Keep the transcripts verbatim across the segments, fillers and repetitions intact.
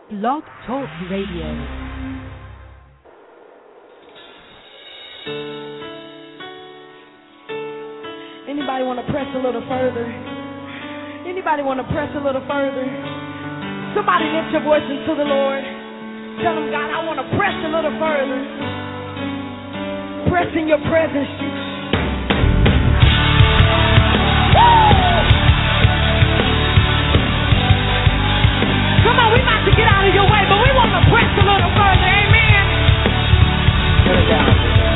Blog Talk Radio. Anybody want to press a little further? Anybody want to press a little further? Somebody lift your voice into the Lord. Tell him, God, I want to press a little further. Press in your presence, Jesus. Come on, we about to get out of your way, but we want to press a little further. Amen. Put it down.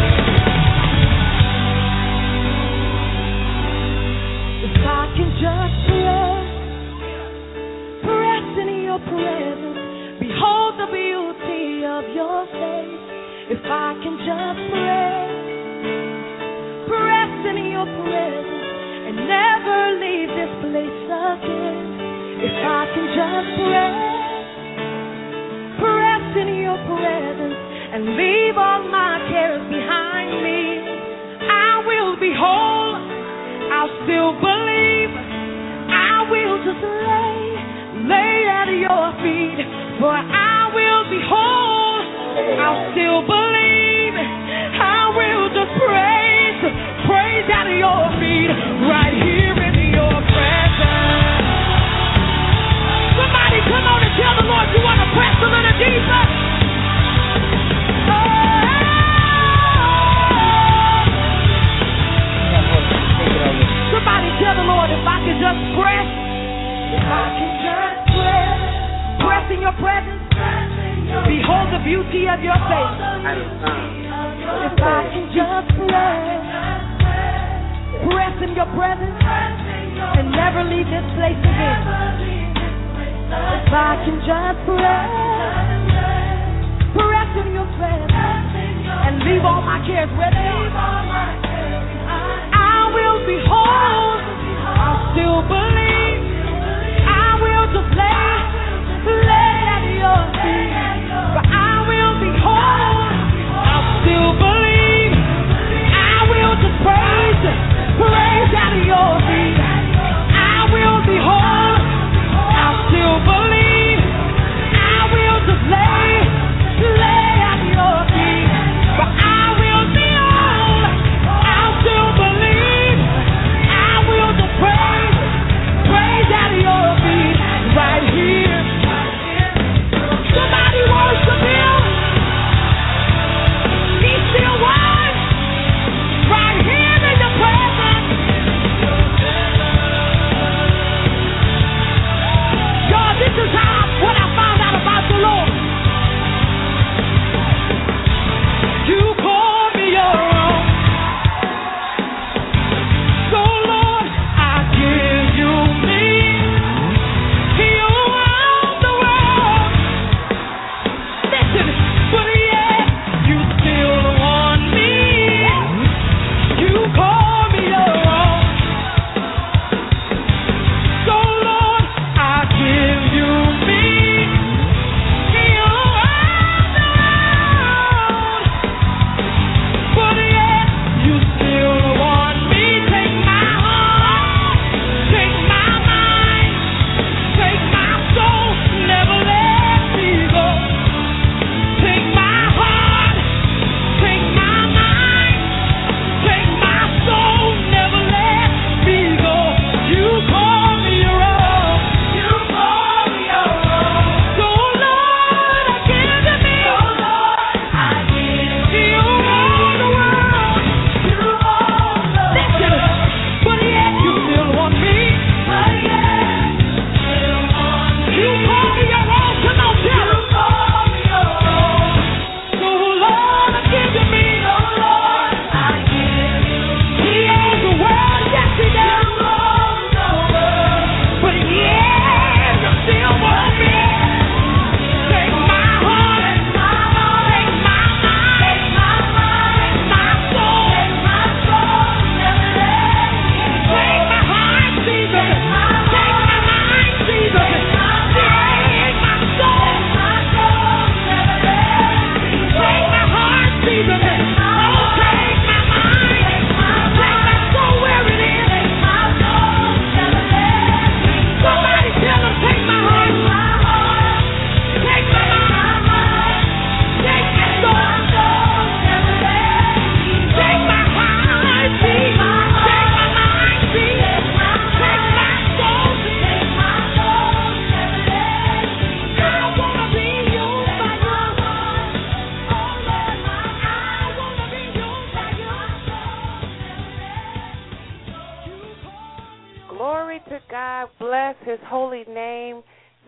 If I can just press, press in your presence, behold the beauty of your face. If I can just press, press in your presence, and never leave this place again. If I can just press, press in your presence, and leave all my cares behind me, I will be whole. I'll still believe. I will just lay, lay at your feet, for I will be whole. I'll still believe. I will just praise, praise at your feet, right here in your presence. Somebody come on and tell the Lord you want to press a little deeper. Oh. Somebody tell the Lord if I can just press, if I can just press, press in your presence, behold the beauty of your face. If I can just press, press in your presence, and never leave this place again. If I can just press, press in your presence, and leave all my cares where they are, I will be whole. I'll still believe. I will just lay, lay at your feet, but I will be whole. I'll still believe. I will just praise, praise at your feet. I will be whole. I'll still believe. I will just lay, lay at your feet, but I will be whole. I'll still believe. I will just praise, praise.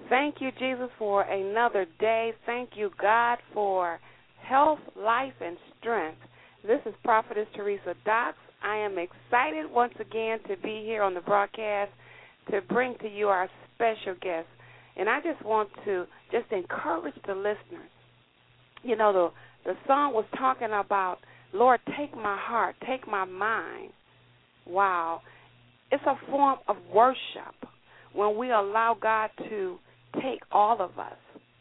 Thank you, Jesus, for another day. Thank you, God, for health, life, and strength. This is Prophetess Teresa Dox. I am excited once again to be here on the broadcast to bring to you our special guest. And I just want to just encourage the listeners. You know, the, the song was talking about, Lord, take my heart, take my mind. Wow. It's a form of worship when we allow God to take all of us.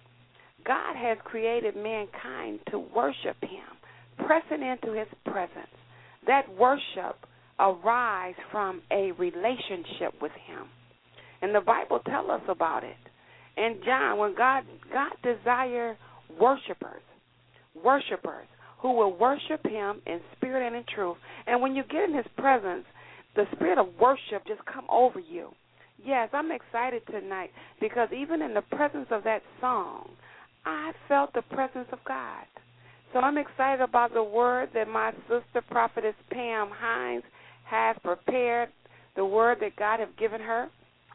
God has created mankind to worship him, pressing into his presence. That worship arises from a relationship with him. And the Bible tells us about it. And John, when God, God desires worshipers, worshipers who will worship him in spirit and in truth. And when you get in his presence, the spirit of worship just come over you. Yes, I'm excited tonight because even in the presence of that song, I felt the presence of God. So I'm excited about the word that my sister, Prophetess Pam Hines, has prepared, the word that God has given her.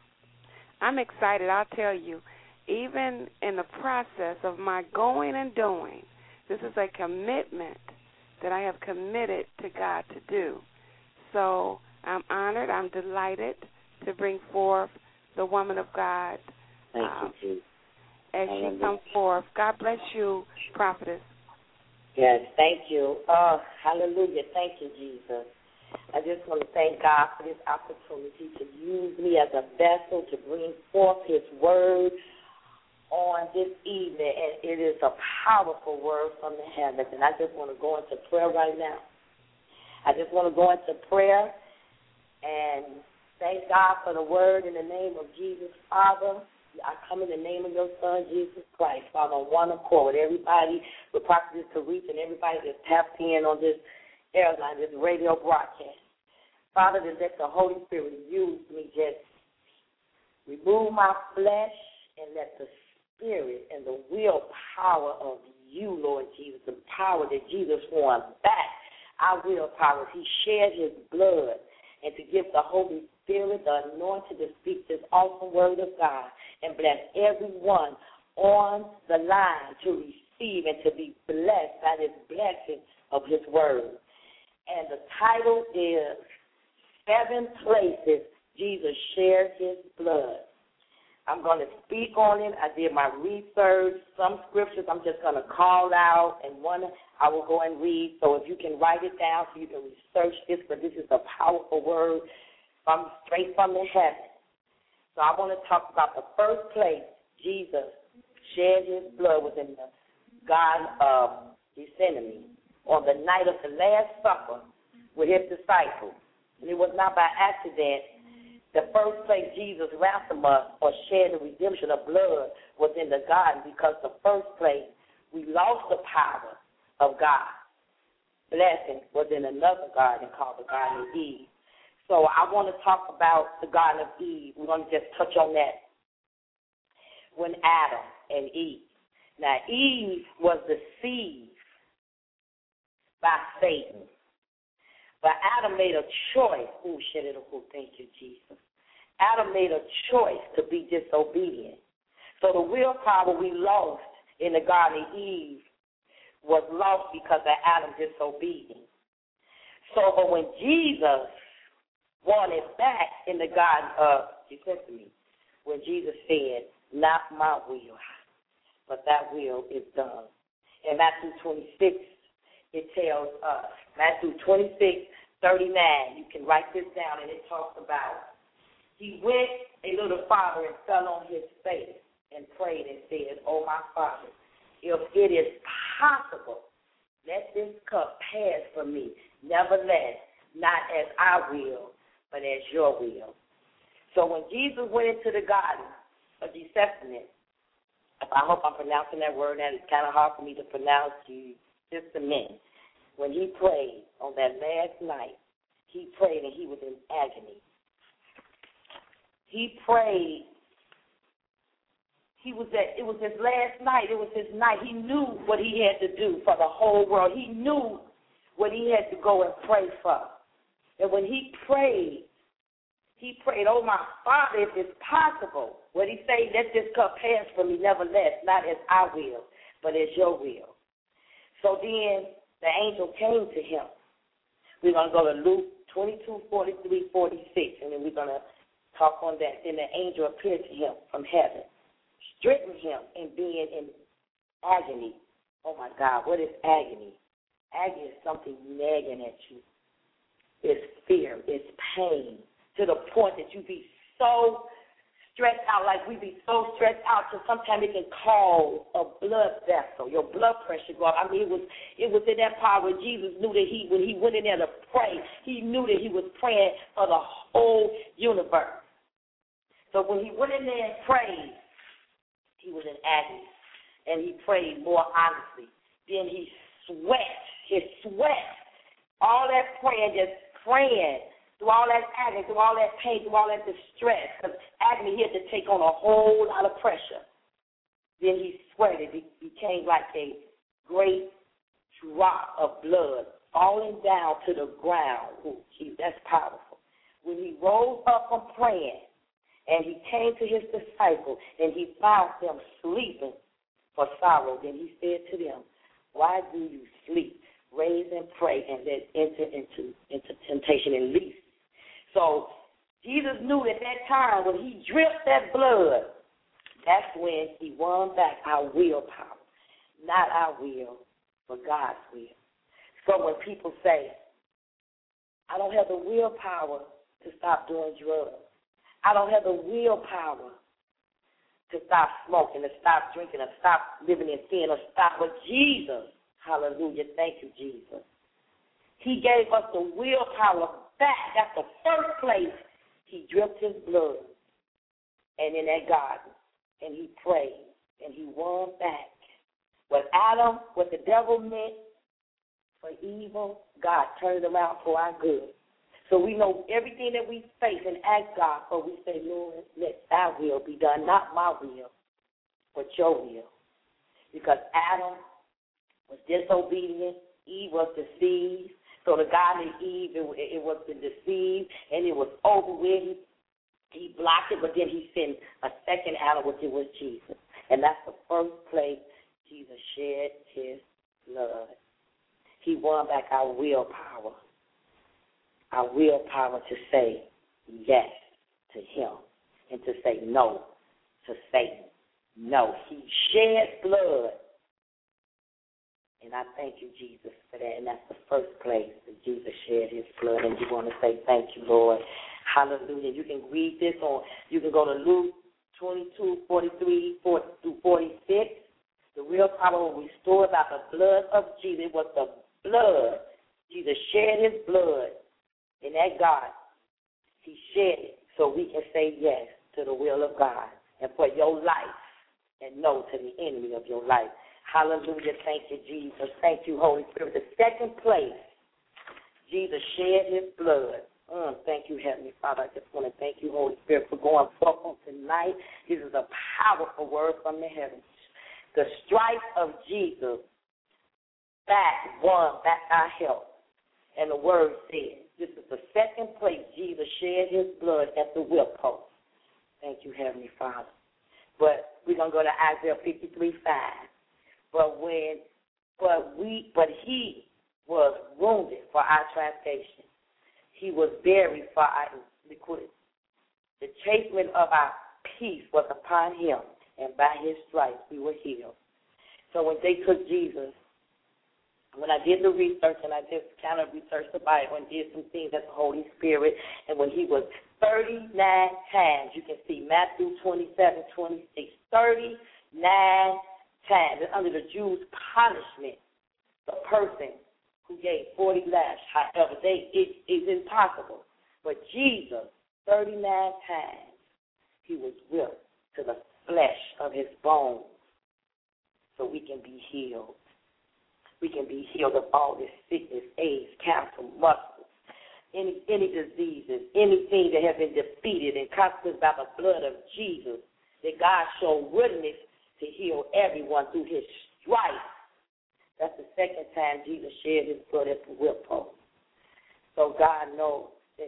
I'm excited, I'll tell you. Even in the process of my going and doing, this is a commitment that I have committed to God to do. So I'm honored, I'm delighted to bring forth the woman of God. Thank um, you, Jesus. As she comes forth. God bless you, Prophetess. Yes, thank you. Oh, hallelujah. Thank you, Jesus. I just want to thank God for this opportunity to use me as a vessel to bring forth his word on this evening, and it is a powerful word from the heavens, and I just want to go into prayer right now. I just want to go into prayer and thank God for the word in the name of Jesus. Father, I come in the name of your Son, Jesus Christ, Father, on one accord with everybody, with Prophetess Teresa and everybody that's tapped in on this airline, this radio broadcast. Father, that let the Holy Spirit use me, just remove my flesh and let the Spirit and the willpower of you, Lord Jesus, the power that Jesus won back, our willpower. He shed his blood, and to give the Holy Spirit the anointing to speak this awesome word of God and bless everyone on the line to receive and to be blessed by this blessing of his word. And the title is Seven Places Jesus Shared His Blood. I'm going to speak on it. I did my research. Some scriptures I'm just going to call out, and one I will go and read. So if you can write it down so you can research this, but this is a powerful word from straight from the heaven. So I want to talk about the first place Jesus shed his blood was in the Garden of Gethsemane on the night of the Last Supper with his disciples. And it was not by accident. The first place Jesus ransomed us or shed the redemption of blood was in the garden, because the first place we lost the power of God. Blessing was in another garden called the Garden of Eve. So I want to talk about the Garden of Eve. We're going to just touch on that. When Adam and Eve. Now, Eve was deceived by Satan. But Adam made a choice. Oh, shit, it'll go. Thank you, Jesus. Adam made a choice to be disobedient. So the willpower we lost in the Garden of Eve was lost because of Adam's disobedience. So, but when Jesus won it back in the Garden of Gethsemane, when Jesus said, "Not my will, but thy will is done." In Matthew twenty-six, it tells us, Matthew twenty-six, thirty-nine, you can write this down, and it talks about, he went a little farther and fell on his face and prayed and said, "Oh, my Father, if it is possible, let this cup pass from me. Nevertheless, not as I will, but as your will." So when Jesus went into the Garden of Gethsemane, I hope I'm pronouncing that word, and it's kind of hard for me to pronounce, just a minute. When he prayed on that last night, he prayed and he was in agony. He prayed. He was at, it was his last night. It was his night. He knew what he had to do for the whole world. He knew what he had to go and pray for. And when he prayed, He prayed, oh, my Father, if it's possible. What he say, let this cup pass from me, nevertheless, not as I will, but as your will. So then the angel came to him. We're going to go to Luke twenty-two, forty-three, forty-six, and then we're going to talk on that. Then the angel appeared to him from heaven, strengthened him in being in agony. Oh, my God, what is agony? Agony is something nagging at you. It's fear. It's pain, to the point that you be so stressed out, like we be so stressed out till sometimes it can cause a blood vessel, your blood pressure go up. I mean, it was it was in that part where Jesus knew that he, when he went in there to pray, he knew that he was praying for the whole universe. So when he went in there and prayed, he was in agony, and he prayed more honestly. Then he sweat, his sweat, all that praying, just praying, through all that agony, through all that pain, through all that distress, because agony, he had to take on a whole lot of pressure. Then he sweated. It became like a great drop of blood falling down to the ground. Ooh, gee, that's powerful. When he rose up from praying, and he came to his disciples, and he found them sleeping for sorrow, then he said to them, why do you sleep? Raise and pray, and then enter into, into temptation and least. So Jesus knew at that time when he dripped that blood, that's when he won back our willpower. Not our will, but God's will. So when people say, I don't have the willpower to stop doing drugs. I don't have the willpower to stop smoking, to stop drinking, to stop living in sin, or stop. But Jesus, hallelujah, thank you, Jesus. He gave us the willpower back. That's the first place he dripped his blood. And in that garden, and he prayed, and he won back. What Adam, what the devil meant for evil, God turned it around for our good. So we know everything that we face and ask God for, we say, Lord, let thy will be done, not my will, but your will. Because Adam was disobedient, Eve was deceived. So the God and Eve, it, it was to deceive, and it was over with. He, he blocked it, but then he sent a second Adam, which it was Jesus. And that's the first place Jesus shed his blood. He won back our willpower, our willpower to say yes to him and to say no to Satan. No, he shed blood. And I thank you, Jesus, for that. And that's the first place that Jesus shed his blood. And you want to say thank you, Lord. Hallelujah. You can read this on, you can go to Luke twenty-two, forty-three through forty-six. The real power will restore by the blood of Jesus. It was the blood. Jesus shed his blood in that garden. He shed it so we can say yes to the will of God and for your life and no to the enemy of your life. Hallelujah. Thank you, Jesus. Thank you, Holy Spirit. The second place, Jesus shed his blood. Mm, thank you, Heavenly Father. I just want to thank you, Holy Spirit, for going forth on tonight. This is a powerful word from the heavens. The stripes of Jesus back won back our health. And the word says, this is the second place Jesus shed his blood at the whip post. Thank you, Heavenly Father. But we're going to go to Isaiah fifty-three five. But when, but we, but he was wounded for our transgression. He was buried for our iniquity. The chastisement of our peace was upon him, and by his stripes we were healed. So when they took Jesus, when I did the research, and I just kind of researched the Bible and did some things at the Holy Spirit, and when he was thirty-nine times, you can see Matthew twenty-seven, twenty-six, thirty-nine times, and under the Jews' punishment, the person who gave forty lashes, however, they, it is impossible. But Jesus, thirty-nine times, he was whipped to the flesh of his bones so we can be healed. We can be healed of all this sickness, AIDS, cancer, muscles, any any diseases, anything that has been defeated and conquered by the blood of Jesus, that God showed willingness to heal everyone through his stripes. That's the second time Jesus shed his blood at the whip post. So God knows that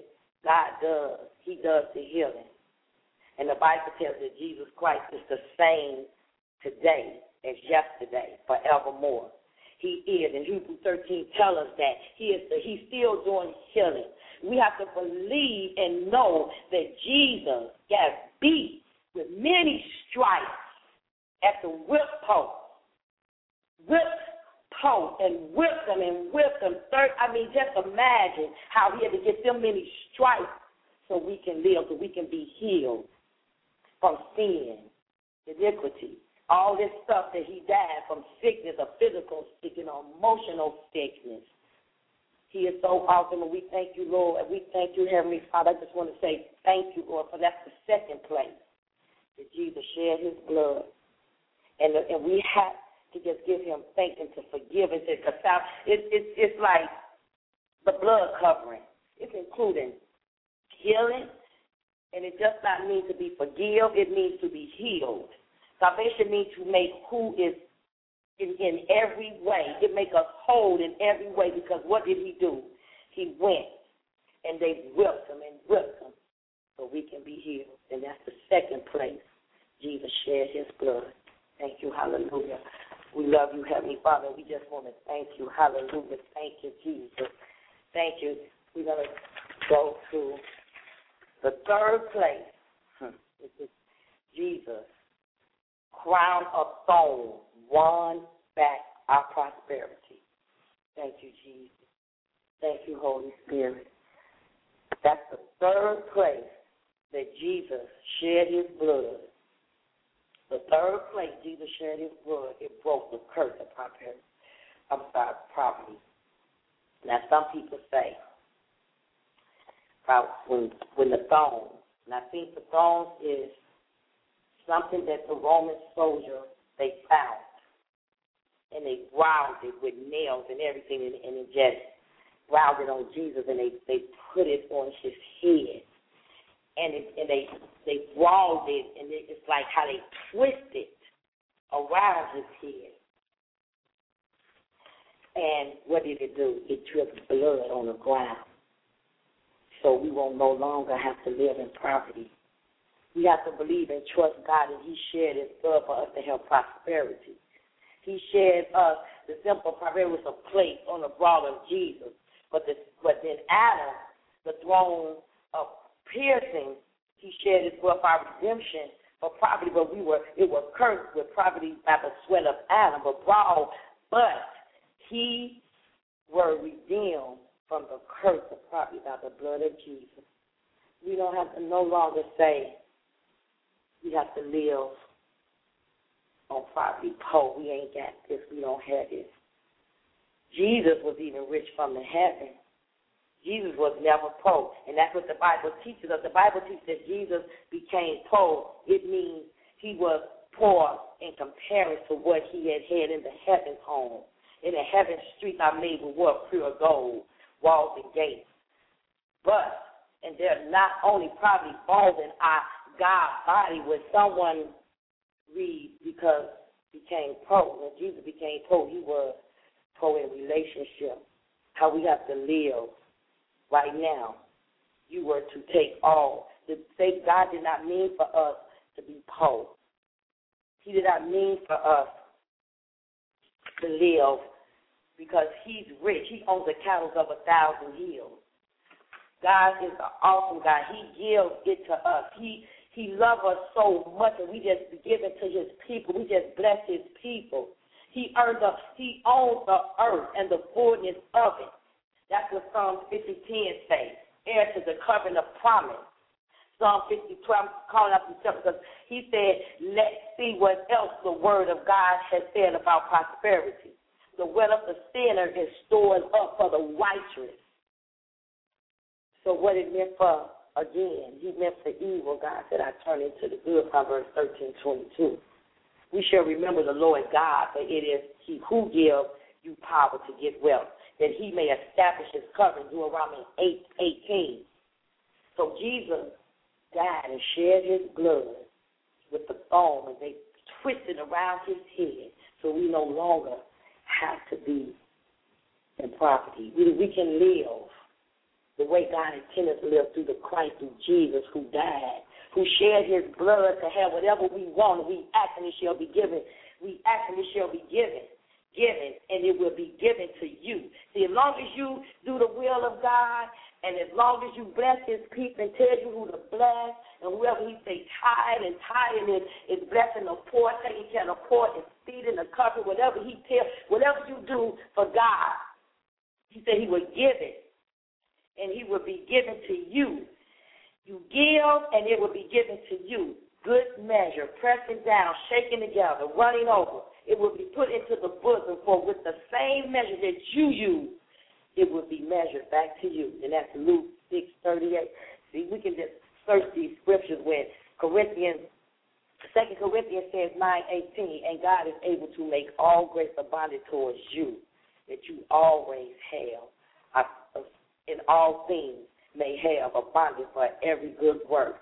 God does. He does the healing. And the Bible tells that Jesus Christ is the same today as yesterday, forevermore. He is. And Hebrews thirteen tells us that he is the, he's still doing healing. We have to believe and know that Jesus got beat with many stripes at the whip post. Whipped post and whipped them and whipped them. Third, I mean, just imagine how he had to get them many stripes so we can live, so we can be healed from sin, iniquity, all this stuff that he died from, sickness, a physical sickness, emotional sickness. He is so awesome, and we thank you, Lord, and we thank you, Heavenly Father. I just want to say thank you, Lord, for that's the second place that Jesus shed his blood. And, and we have to just give him thanks and to forgive and to confess. It, it, it's like the blood covering. It's including healing, and it does not mean to be forgive. It means to be healed. Salvation means to make who is in, in every way. It makes us whole in every way, because what did he do? He went, and they whipped him and whipped him so we can be healed. And that's the second place Jesus shed his blood. Thank you, hallelujah. We love you, Heavenly Father. We just want to thank you, hallelujah. Thank you, Jesus. Thank you. We're going to go to the third place. Hmm. This is Jesus, crown of thorns, won back our prosperity. Thank you, Jesus. Thank you, Holy Spirit. That's the third place that Jesus shed his blood. The third place Jesus shed his blood, it broke the curse of prosperity. I'm sorry, poverty. Now, some people say about when, when the thorns, and I think the thorns is something that the Roman soldier, they found, and they ground it with nails and everything, and, and it just ground it on Jesus, and they, they put it on his head. And, it, and they they rolled it, and it, it's like how they twist it around his head. And what did it do? It dripped blood on the ground. So we will no longer have to live in poverty. We have to believe and trust God that he shed his blood for us to have prosperity. He shed us, the simple prosperity was a plate on the broad of Jesus. But, the, but then Adam, the throne of piercing, he shed his blood for our redemption, for poverty, but we were, it was cursed with poverty by the sweat of Adam, but broad, but he were redeemed from the curse of poverty by the blood of Jesus. We don't have to no longer say we have to live on poverty, poor. We ain't got this, we don't have this. Jesus was even rich from the heaven. Jesus was never poor, and that's what the Bible teaches us. The Bible teaches that Jesus became poor. It means he was poor in comparison to what he had had in the heaven's home. In the heaven streets are made with what? Pure gold, walls and gates. But, and they're not only probably falls in our God body when someone reads because he became poor. When Jesus became poor, he was poor in relationship, how we have to live. Right now, you were to take all. The say God did not mean for us to be poor. He did not mean for us to live because he's rich. He owns the cattle of a thousand hills. God is an awesome God. He gives it to us. He he loves us so much, and we just give it to his people. We just bless his people. He earned the, he owns the earth and the fullness of it. That's what Psalm fifty ten says, heir to the covenant of promise. Psalm fifty twelve, I'm calling up himself because he said, let's see what else the word of God has said about prosperity. The wealth of the sinner is stored up for the righteous. So what it meant for, again, he meant for evil. God said, I turn into the good, Proverbs thirteen twenty-two. We shall remember the Lord God, for it is he who gives you power to get wealth, that he may establish his covenant, Deuteronomy eight eighteen. So Jesus died and shed his blood with the thorn, and they twisted around his head, so we no longer have to be in poverty. We, we can live the way God intended to live through the Christ, through Jesus who died, who shed his blood to have whatever we want. We ask and it shall be given. We ask and it shall be given. Given, and it will be given to you. See, as long as you do the will of God, and as long as you bless his people and tell you who to bless, and whoever he say tithe, and tithing is, is blessing the poor, taking care of the poor, and feeding the country, whatever he tell, whatever you do for God, he said he will give it, and he will be given to you. You give, and it will be given to you. Good measure, pressing down, shaking together, running over. It will be put into the bosom, for with the same measure that you use, it will be measured back to you. And that's Luke six thirty-eight. See, we can just search these scriptures when Corinthians, Second Corinthians says nine eighteen, and God is able to make all grace abundant towards you, that you always have, uh, in all things, may have abundance for every good work.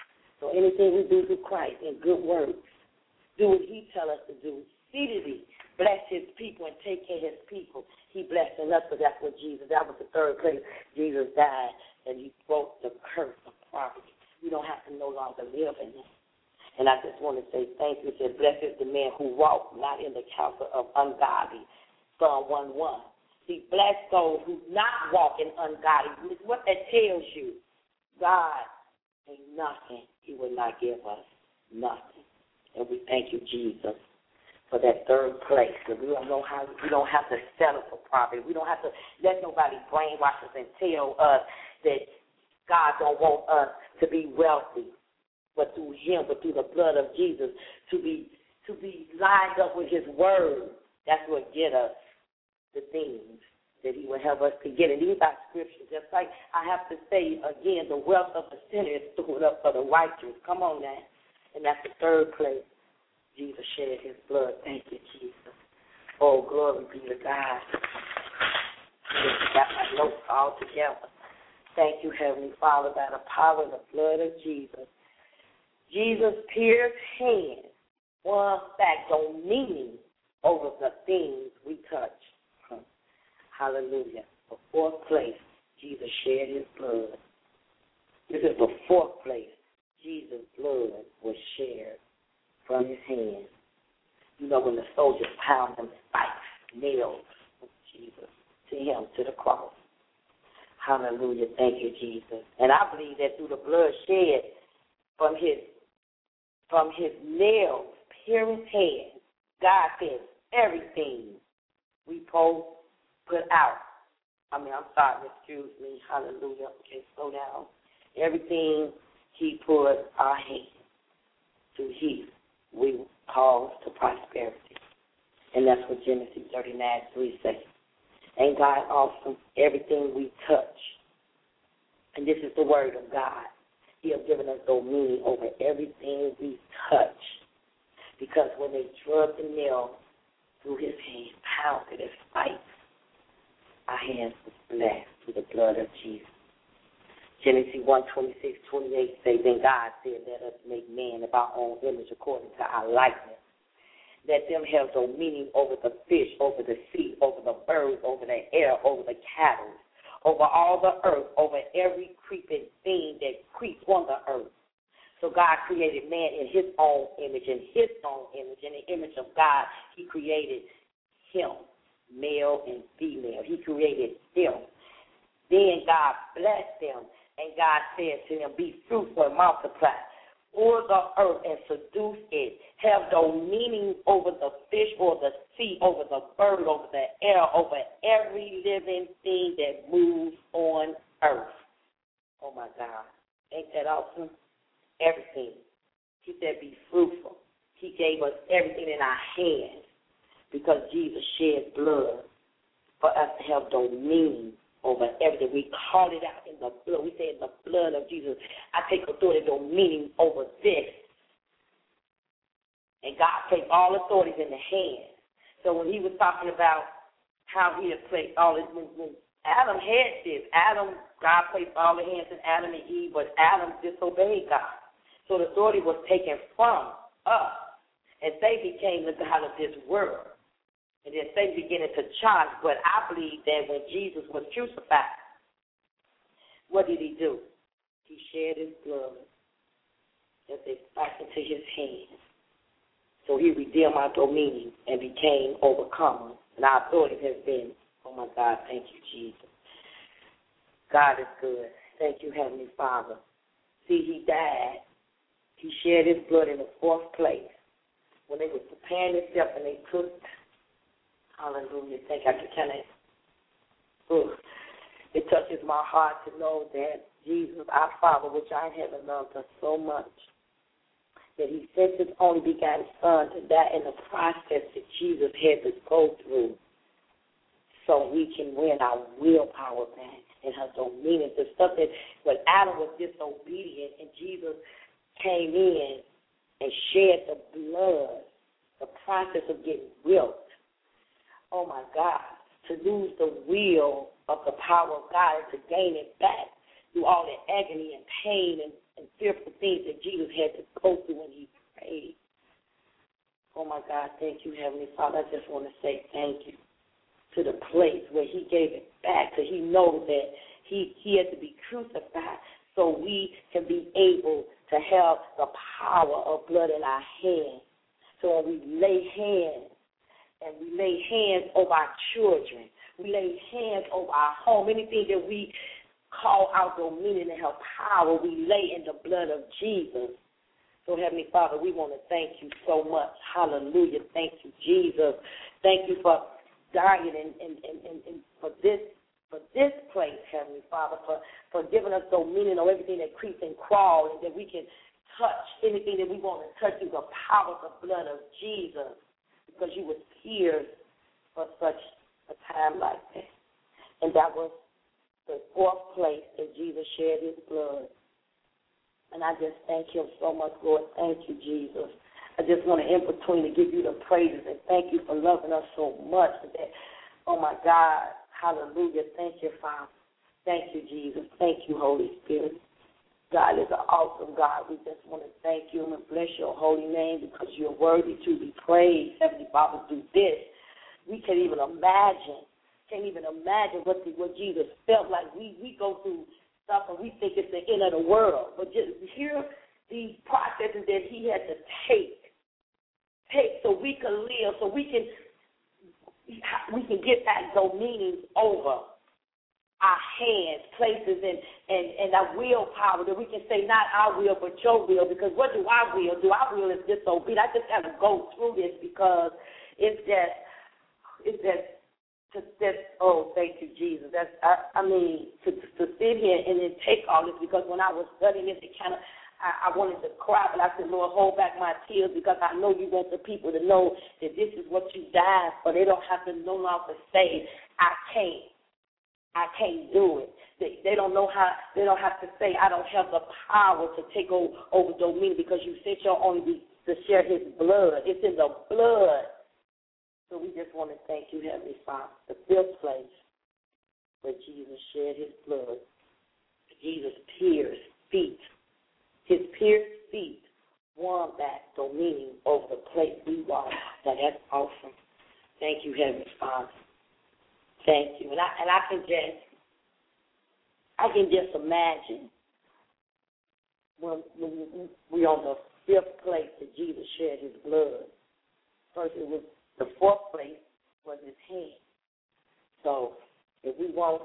So anything we do through Christ in good works, do what he tell us to do. Seededly bless his people and take care of his people. He blessing us, but that's what Jesus, that was the third place Jesus died, and he broke the curse of poverty. We don't have to no longer live in it. And I just want to say thank you. It said, blessed is the man who walks not in the counsel of ungodly. Psalm one one. See, bless those who not walk in ungodly. What that tells you, God ain't nothing. He will not give us nothing. And we thank you, Jesus, for that third place. Because we don't know how, we don't have to settle for poverty. We don't have to let nobody brainwash us and tell us that God don't want us to be wealthy, but through him, but through the blood of Jesus, to be to be lined up with his word. That's what get us the things that he will help us to get. And these are scriptures. Just like I have to say again, the wealth of the sinner is stored up for the righteous. Come on now. And that's the third place. Jesus shed his blood. Thank you, Jesus. Oh, glory be to God. I got my notes all together. Thank you, Heavenly Father, by the power of the blood of Jesus. Jesus' pierced hands won back dominion over the things we touch. Hallelujah. The fourth place, Jesus shed his blood. This is the fourth place. Jesus' blood was shared from his hand. You know, when the soldiers pound them spikes, nails of Jesus to him, to the cross. Hallelujah. Thank you, Jesus. And I believe that through the blood shed from his from his nails, pierced hands, God says everything we post, put out. I mean, I'm sorry, excuse me. Hallelujah. Okay, slow down. Everything he put our hands to heal, we cause to prosperity. And that's what Genesis thirty-nine three says. Ain't God awesome? Everything we touch. And this is the word of God. He has given us dominion over everything we touch. Because when they drug the nail through his hand, pounded his spikes, our hands was blessed through the blood of Jesus. Genesis one twenty-six twenty-eight says, then God said, let us make man of our own image according to our likeness. Let them have dominion over the fish, over the sea, over the birds, over the air, over the cattle, over all the earth, over every creeping thing that creeps on the earth. So God created man in his own image, in his own image, in the image of God, he created him, male and female. He created them. Then God blessed them, and God said to them, be fruitful and multiply. Over the earth and seduce it. Have dominion over the fish or the sea, over the bird, over the air, over every living thing that moves on earth. Oh, my God. Ain't that awesome? Everything. He said be fruitful. He gave us everything in our hands because Jesus shed blood for us to have dominion over everything. We call it out in the blood. We say in the blood of Jesus, I take authority, dominion over this. And God placed all authorities in the hands. So when he was talking about how he had placed all his, when, when Adam had this, Adam, God placed all the hands in Adam and Eve, but Adam disobeyed God. So the authority was taken from us, and they became the God of this world. And then Satan began to charge. But I believe that when Jesus was crucified, what did he do? He shed his blood as they back into his hands. So he redeemed our dominion and became overcomer. And our authority has been, oh my God, thank you, Jesus. God is good. Thank you, Heavenly Father. See, he died. He shed his blood in the fourth place. When they were preparing themselves and they took, hallelujah, thank you, I can kind of, it touches my heart to know that Jesus, our Father, which I in heaven loved us so much, that he sent his only begotten Son to die in the process that Jesus had to go through so we can win our willpower back and her dominion. The stuff that when Adam was disobedient and Jesus came in and shed the blood, the process of getting whipped, oh my God, to lose the will of the power of God and to gain it back through all the agony and pain and, and fearful things that Jesus had to go through when he prayed. Oh, my God, thank you, Heavenly Father. I just want to say thank you to the place where he gave it back, so he knows that he, he had to be crucified so we can be able to have the power of blood in our hands. So when we lay hands, and we lay hands over our children, we lay hands over our home, anything that we call out dominion and have power, we lay in the blood of Jesus. So, Heavenly Father, we want to thank you so much. Hallelujah. Thank you, Jesus. Thank you for dying and, and, and, and, and for this for this place, Heavenly Father, for, for giving us dominion on everything that creeps and crawls, and that we can touch anything that we want to touch through the power of the blood of Jesus, because you were pierced for such a time like that. And that was the fourth place that Jesus shed his blood. And I just thank him so much, Lord. Thank you, Jesus. I just want to in between to give you the praises and thank you for loving us so much. That, oh, my God, hallelujah. Thank you, Father. Thank you, Jesus. Thank you, Holy Spirit. God is an awesome God. We just want to thank you and bless your holy name because you're worthy to be praised. Heavenly Father, do this. We can't even imagine, can't even imagine what the, what Jesus felt like. We, we go through stuff and we think it's the end of the world. But just hear these processes that he had to take, take so we can live, so we can we can get that dominion over our hands, places, and, and, and our willpower, that we can say not our will but your will, because what do I will do? Our will is disobedient. I just have to go through this because it's just, it's just, to, just oh, thank you, Jesus. That's, I, I mean, to, to sit here and then take all this, because when I was studying this, it kind of, I, I wanted to cry, but I said, Lord, hold back my tears, because I know you want the people to know that this is what you died for. They don't have to no longer say, I can't. I can't do it. They, they don't know how. They don't have to say, I don't have the power to take over, over dominion, because you sent your only to share his blood. It's in the blood. So we just want to thank you, Heavenly Father, the fifth place where Jesus shed his blood. Jesus' pierced feet. His pierced feet won back dominion over the place we walk. Now that's awesome. Thank you, Heavenly Father. Thank you. And I and I can just I can just imagine when, when we on the fifth place that Jesus shed his blood. First it was the fourth place was his hand. So if we won't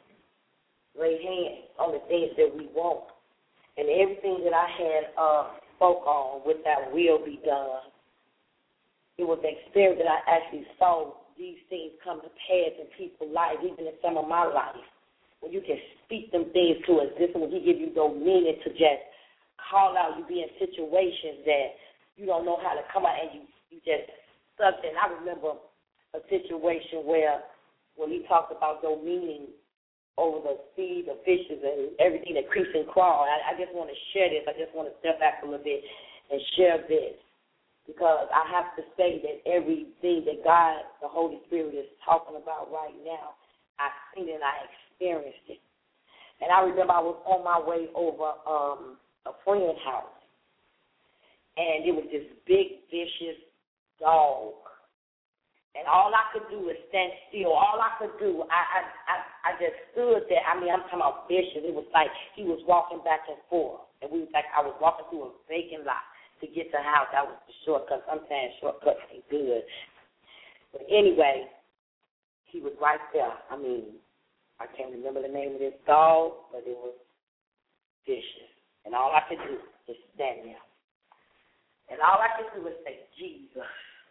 lay hands on the things that we want, and everything that I had uh, spoke on with that will be done, it was the experience that I actually saw these things come to pass in people's lives, even in some of my life, when you can speak them things to existence, when he give you dominion to just call out, you be in situations that you don't know how to come out, and you, you just stuck in. I remember a situation where when he talked about dominion over the sea, the fishes, and everything that creeps and crawls, I, I just want to share this. I just want to step back a little bit and share this, because I have to say that everything that God, the Holy Spirit, is talking about right now, I've seen it and I experienced it. And I remember I was on my way over um, a friend's house, and it was this big, vicious dog. And all I could do is stand still. All I could do, I, I, I I just stood there. I mean, I'm talking about Bishop. It was like he was walking back and forth. And we was like, I was walking through a vacant lot to get to the house. That was the shortcut. Sometimes shortcuts ain't good. But anyway, he was right there. I mean, I can't remember the name of this dog, but it was Bishop. And all I could do is stand there. And all I could do is say, Jesus,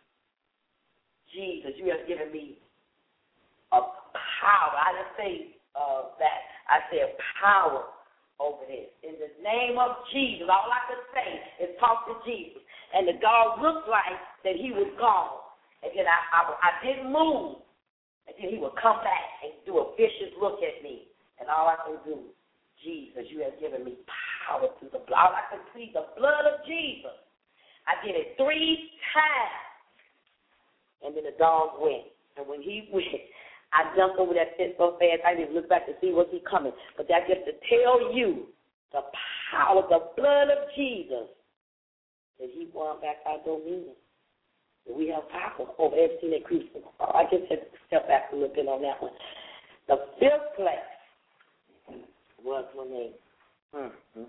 Jesus, you have given me a power. I didn't say uh, that. I said power over this. In the name of Jesus, all I could say is talk to Jesus. And the dog looked like that he was gone. And then I, I, I didn't move. And then he would come back and do a vicious look at me. And all I could do, Jesus, you have given me power through the blood. All I could plead the blood of Jesus. I did it three times. And then the dog went. And when he went, I jumped over that fence so fast, I didn't look back to see was he coming. But that's just to tell you the power, the blood of Jesus, that he won back our dominion. That we have power over everything that creeps. I guess I step back a little bit on that one. The fifth place was when they mm-hmm,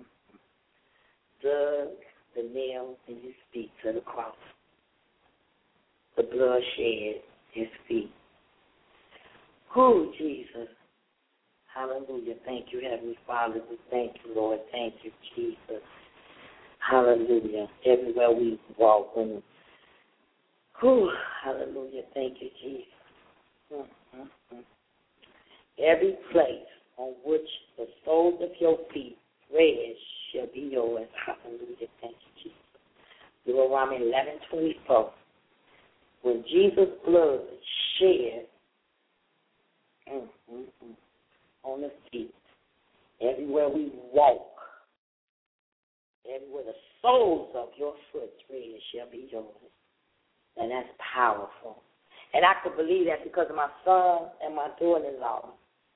dug the nails in his feet to the cross. The blood shed his feet. Oh, Jesus. Hallelujah. Thank you, Heavenly Father. Thank you, Lord. Thank you, Jesus. Hallelujah. Everywhere we walk. And, oh, hallelujah. Thank you, Jesus. Mm-hmm. Every place on which the soles of your feet tread shall be yours. Hallelujah. Thank you, Jesus. Deuteronomy eleven twenty-four. When Jesus' blood shed Mm, mm, mm. on the feet, everywhere we walk, everywhere the soles of your foot tread shall be yours. And that's powerful. And I could believe that because of my son and my daughter-in-law.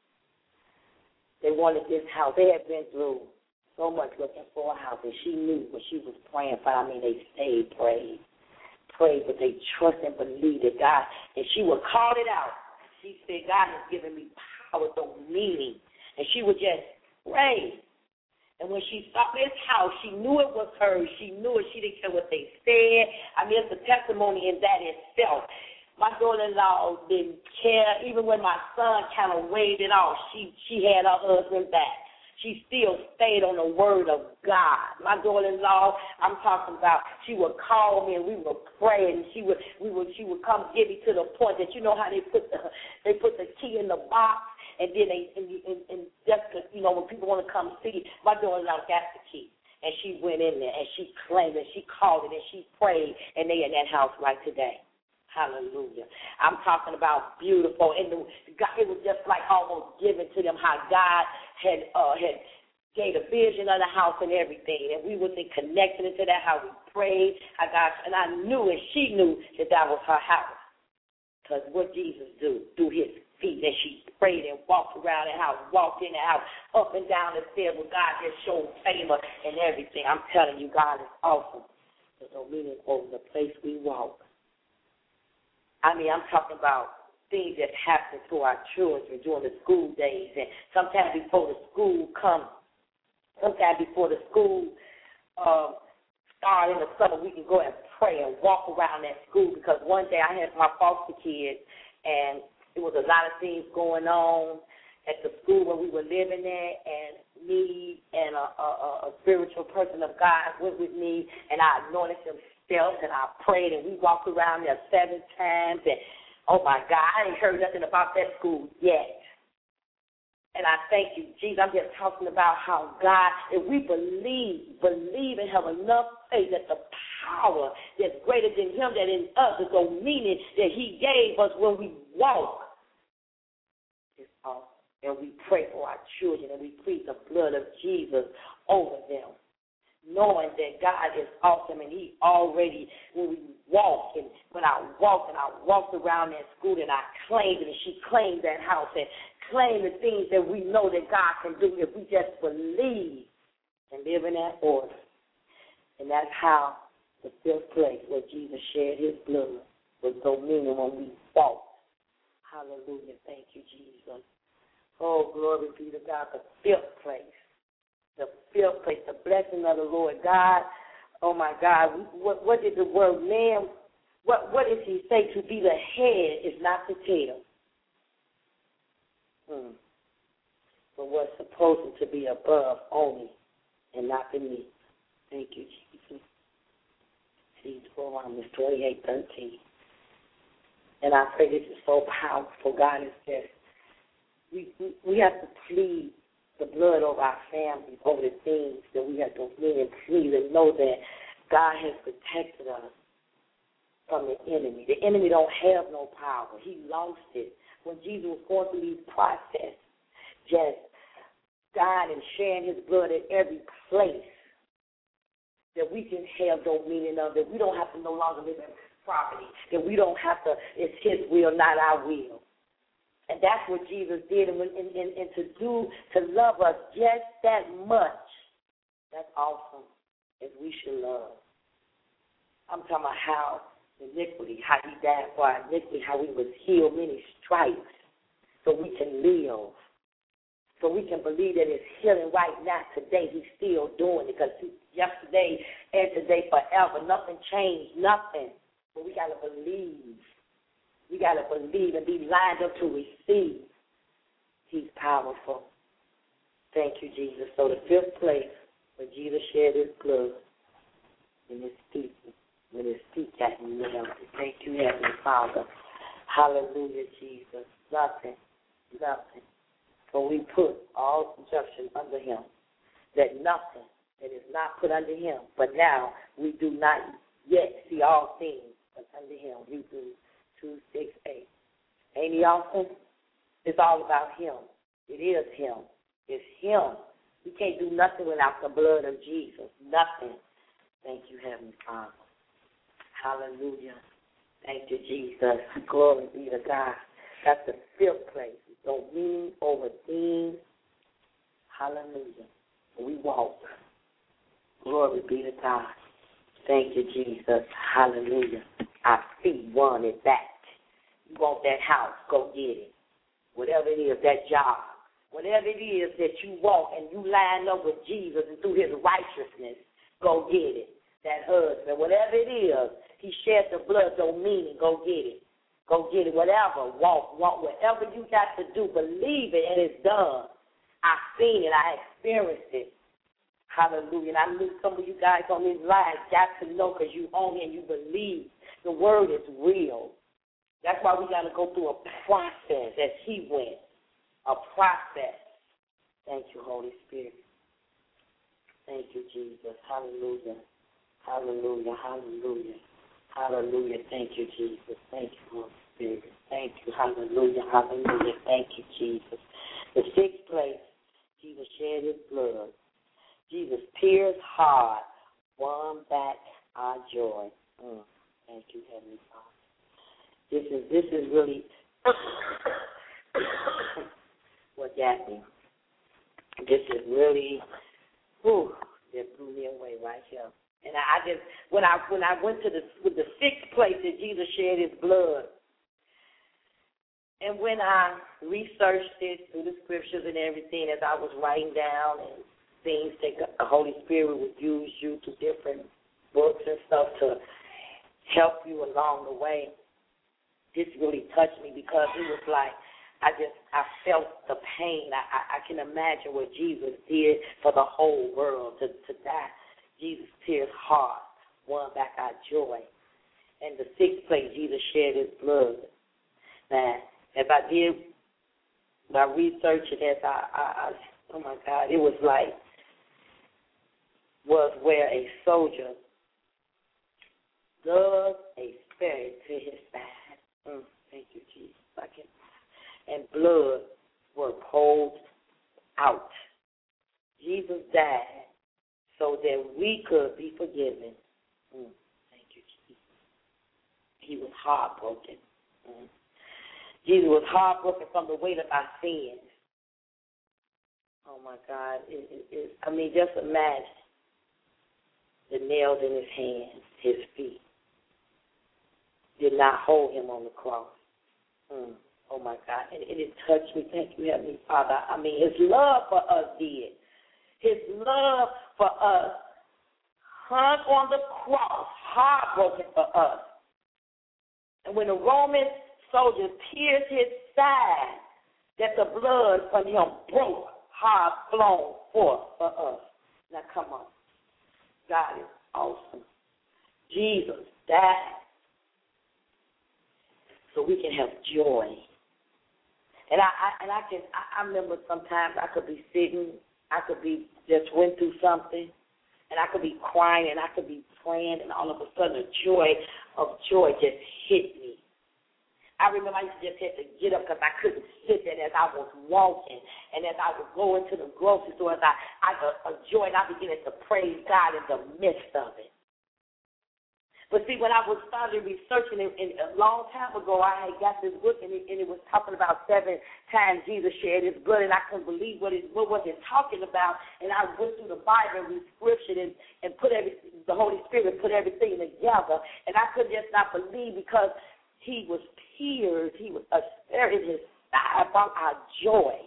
They wanted this house. They had been through so much looking for a house, and she knew what she was praying for. I mean, they stayed, prayed, prayed, but they trust and believed that God, and she would call it out. She said, God has given me power, no meaning. And she would just pray. And when she saw this house, she knew it was hers. She knew it. She didn't care what they said. I mean, it's a testimony in that itself. My daughter-in-law didn't care. Even when my son kind of waved it off, she, she had her husband back. She still stayed on the word of God. My daughter-in-law, I'm talking about, she would call me and we would pray, and she would, we would, she would come get me to the point that you know how they put the, they put the key in the box, and then they, and, and, and just you know when people want to come see, my daughter-in-law got the key, and she went in there and she claimed it, she called it, and she prayed, and they in that house right today. Hallelujah. I'm talking about beautiful. And the, God, it was just like almost given to them how God had uh, had gave a vision of the house and everything. And we was in connection into that, how we prayed, how God, and I knew and she knew that that was her house. Because what Jesus do, through his feet, and she prayed and walked around the house, walked in the house, up and down the stairs where God just showed favor and everything. I'm telling you, God is awesome. There's no meaning over the place we walk. I mean, I'm talking about things that happen to our children during the school days, and sometimes before the school comes, sometimes before the school uh, start in the summer, we can go and pray and walk around that school, because one day I had my foster kids, and there was a lot of things going on at the school where we were living at, and me and a, a, a spiritual person of God went with me, and I anointed them steps, and I prayed, and we walked around there seven times, and oh my God, I ain't heard nothing about that school yet. And I thank you, Jesus. I'm just talking about how God, if we believe, believe and have enough faith that the power that's greater than him that in us is the meaning that he gave us when we walk. It's awesome. And we pray for our children, and we plead the blood of Jesus over them, knowing that God is awesome, and he already, when we walk, and when I walked, and I walked around that school, and I claimed it, and she claimed that house, and claimed the things that we know that God can do if we just believe and live in that order. And that's how the fifth place where Jesus shed his blood was dominion when we walk. Hallelujah. Thank you, Jesus. Oh, glory be to God, the fifth place. The fifth place, the blessing of the Lord God. Oh, my God, what, what did the word man, what, what did he say? To be the head is not the tail. Hmm. But what's supposed to be above only and not beneath. Thank you, Jesus. See, Romans twenty-eight thirteen. And I pray this is so powerful. God is just, we, we, we have to plead the blood over our families, over the things that we have to really and plead and know that God has protected us from the enemy. The enemy don't have no power. He lost it. When Jesus was going through these processes, just dying and sharing his blood at every place that we can have dominion of, that we don't have to no longer live in property, that we don't have to, it's his will, not our will. And that's what Jesus did, and, and, and, and to do, to love us just that much, that's awesome, as we should love. I'm talking about how iniquity, how he died for our iniquity, how he was healed many stripes, so we can live, so we can believe that it's healing right now, today, he's still doing it, because yesterday and today forever, nothing changed, nothing. But we got to believe. We got to believe and be lined up to receive. He's powerful. Thank you, Jesus. So the fifth place where Jesus shed his blood in his feet, when his feet got nailed. Thank you, Heavenly Father. Hallelujah, Jesus. Nothing, nothing. So we put all subjection under him, that nothing that is not put under him, but now we do not yet see all things but under him. Hebrews two, six, eight. Ain't he awesome? It's all about him. It is him. It's him. We can't do nothing without the blood of Jesus. Nothing. Thank you, Heavenly Father. Hallelujah. Thank you, Jesus. Glory be to God. That's the fifth place. Dominion over things. Hallelujah. We walk. Glory be to God. Thank you, Jesus. Hallelujah. Our feet wanted back. You want that house, go get it. Whatever it is, that job. Whatever it is that you want and you line up with Jesus and through his righteousness, go get it. That husband, whatever it is, he shed the blood, don't mean it, go get it. Go get it, whatever, walk, walk, whatever you got to do, believe it, and it's done. I've seen it, I experienced it. Hallelujah. And I knew some of you guys on this line got to know because you own it and you believe. The word is real. That's why we got to go through a process as he went, a process. Thank you, Holy Spirit. Thank you, Jesus. Hallelujah. Hallelujah. Hallelujah. Hallelujah. Thank you, Jesus. Thank you, Holy Spirit. Thank you. Hallelujah. Hallelujah. Thank you, Jesus. The sixth place, Jesus shed his blood. Jesus pierced hard, won back our joy. Mm. Thank you, Heavenly Father. This is this is really what got me. This is really, whew, that blew me away right here. And I, I just when I when I went to the with the sixth place that Jesus shed his blood, and when I researched it through the scriptures and everything, as I was writing down and things that the Holy Spirit would use you to different books and stuff to help you along the way, this really touched me because it was like I just I felt the pain. I, I, I can imagine what Jesus did for the whole world to, to die. Jesus pierced heart, won back our joy. And the sixth place, Jesus shed his blood. Now, if I did my research and as I, I, I, oh my God, it was like, was where a soldier dug a spear to his side. Mm, thank you, Jesus. I can, and blood was poured out. Jesus died so that we could be forgiven. Mm, thank you, Jesus. He was heartbroken. Mm. Jesus was heartbroken from the weight of our sins. Oh, my God. It, it, it, I mean, just imagine the nails in his hands, his feet, did not hold him on the cross. Mm, Oh, my God. And, and it touched me. Thank you, Heavenly Father. I mean, his love for us did. His love for us hung on the cross, heartbroken for us. And when the Roman soldiers pierced his side, that the blood from him broke, hard flown forth for us. Now, come on. God is awesome. Jesus died so we can have joy. And I, I and I can I, I remember sometimes I could be sitting, I could be just went through something, and I could be crying and I could be praying, and all of a sudden a joy of joy just hit me. I remember I used to just have to get up because I couldn't sit there as I was walking, and as I was going to the grocery store, as I, I a joy, and I began to praise God in the midst of it. But see, when I was started researching it, and a long time ago, I had got this book, and it, and it was talking about seven times Jesus shed his blood, and I couldn't believe what it what was it talking about. And I went through the Bible and read scripture and, and put every the Holy Spirit put everything together, and I could just not believe because he was pierced, he was a spirit in his side about our joy,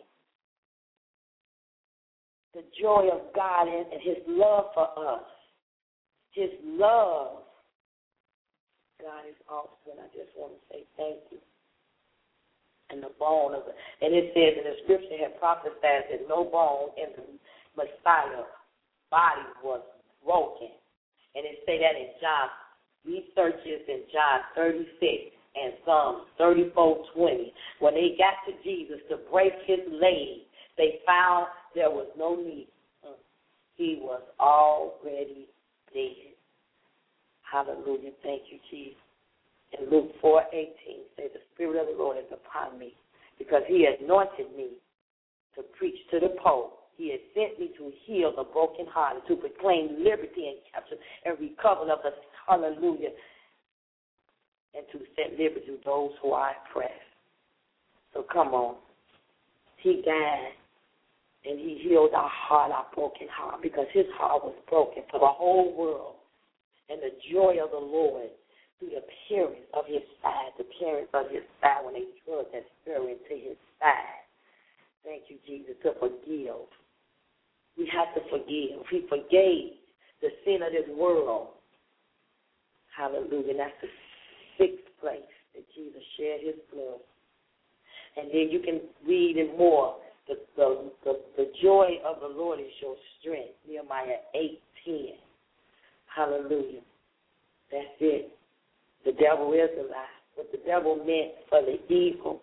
the joy of God and, and his love for us, his love. God is awesome. I just want to say thank you. And the bone of it. And it says in the scripture had prophesied that no bone in the Messiah's body was broken. And it say that in John, researchers in John thirty-six and Psalm thirty-four twenty. When they got to Jesus to break his leg, they found there was no need. He was already dead. Hallelujah. Thank you, Jesus. In Luke four eighteen, says, the Spirit of the Lord is upon me because he anointed me to preach to the poor. He has sent me to heal the brokenhearted, to proclaim liberty and capture and recover of the hallelujah, and to set liberty to those who are oppressed. So come on. He died, and he healed our heart, our broken heart, because his heart was broken for the whole world. And the joy of the Lord through the appearance of his side, the appearance of his side when they drug that spirit into his side. Thank you, Jesus, to forgive. We have to forgive. He forgave the sin of this world. Hallelujah. And that's the sixth place that Jesus shed his blood. And then you can read it more. The, the, the, the joy of the Lord is your strength. Nehemiah eight ten. Hallelujah. That's it. The devil is a lie. What the devil meant for the evil,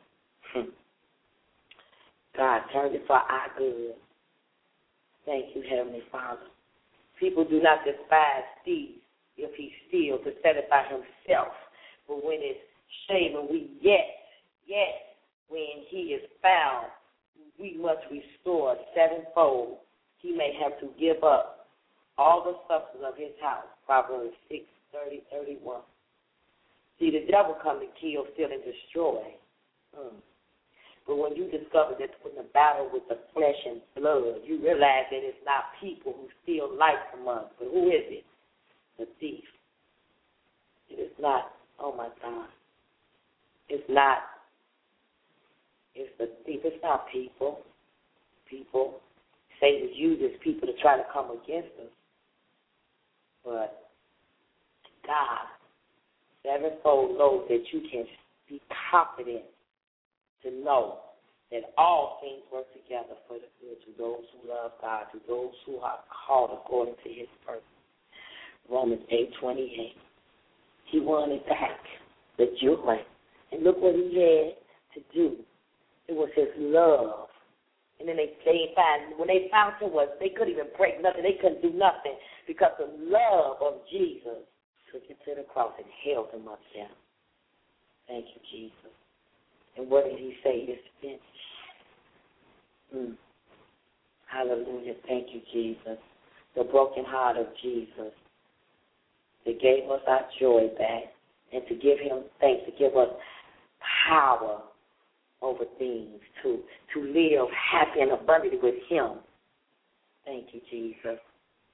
God turned it for our good. Thank you, Heavenly Father. People do not despise thieves if he steals to satisfy himself. But when it's shaven, we yet, yet, when he is found, we must restore sevenfold. He may have to give up all the substance of his house. Proverbs six, thirty, thirty-one. See, the devil come to kill, steal, and destroy. Mm. But when you discover that in the battle with the flesh and blood, you realize that it's not people who steal life from us. But who is it? The thief. It is not, oh my God. It's not, it's the thief. It's not people. People. Satan uses people to try to come against us. But God, sevenfold knows that you can be confident to know that all things work together for the good to those who love God, to those who are called according to his purpose. Romans eight twenty-eight. He won it back, the joy. And look what he had to do. It was his love. And then they, they find, when they found him, was they couldn't even break nothing. They couldn't do nothing because the love of Jesus took him to the cross and held him up there. Thank you, Jesus. And what did he say? It's finished. Mm. Hallelujah. Thank you, Jesus. The broken heart of Jesus that gave us our joy back and to give him thanks, to give us power over things, to, to live happy and abundantly with him. Thank you, Jesus.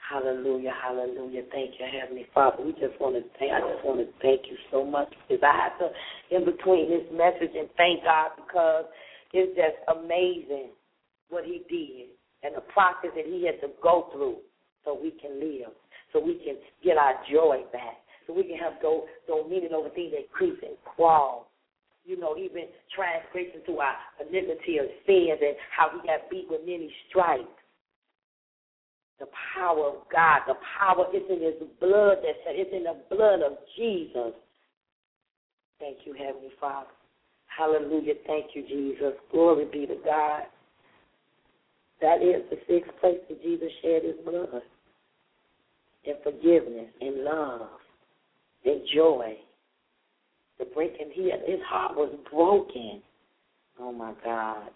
Hallelujah, hallelujah. Thank you, Heavenly Father. We just want to thank, I just want to thank you so much because I have to, in between this message, and thank God because it's just amazing what he did and the process that he had to go through so we can live, so we can get our joy back, so we can have those dominion over things that creep and crawl. You know, even transgression to our iniquity of sins and how we got beat with many stripes. The power of God, the power is in his blood. That it's in the blood of Jesus. Thank you, Heavenly Father. Hallelujah. Thank you, Jesus. Glory be to God. That is the sixth place that Jesus shed his blood. In forgiveness, in love, in joy. The breaking, he, his heart was broken. Oh, my God.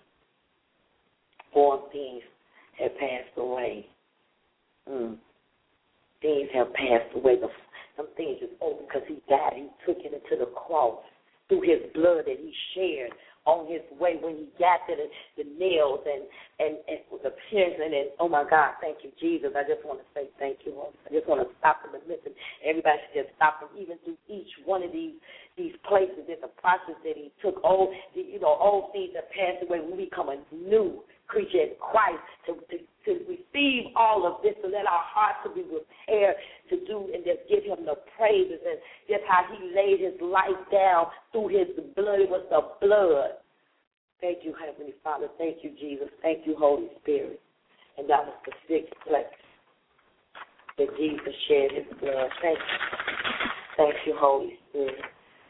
Four things had passed away. Mm. Things have passed away. The, some things is over because he died. He took it into the cross through his blood that he shared on his way when he got to the, the nails and, and, and the piercing. And, oh, my God, thank you, Jesus. I just want to say thank you. I just want to stop in the midst. Everybody should just stop and even through each one of these these places in the process that he took. Old, you know, old things that passed away. We become a new creature in Christ to, to, to receive all of this, to let our hearts to be prepared to do and just give him the praises and just how he laid his life down through his blood. It was the blood. Thank you, Heavenly Father. Thank you, Jesus. Thank you, Holy Spirit. And that was the sixth place that Jesus shed his blood. Thank you. Thank you, Holy Spirit.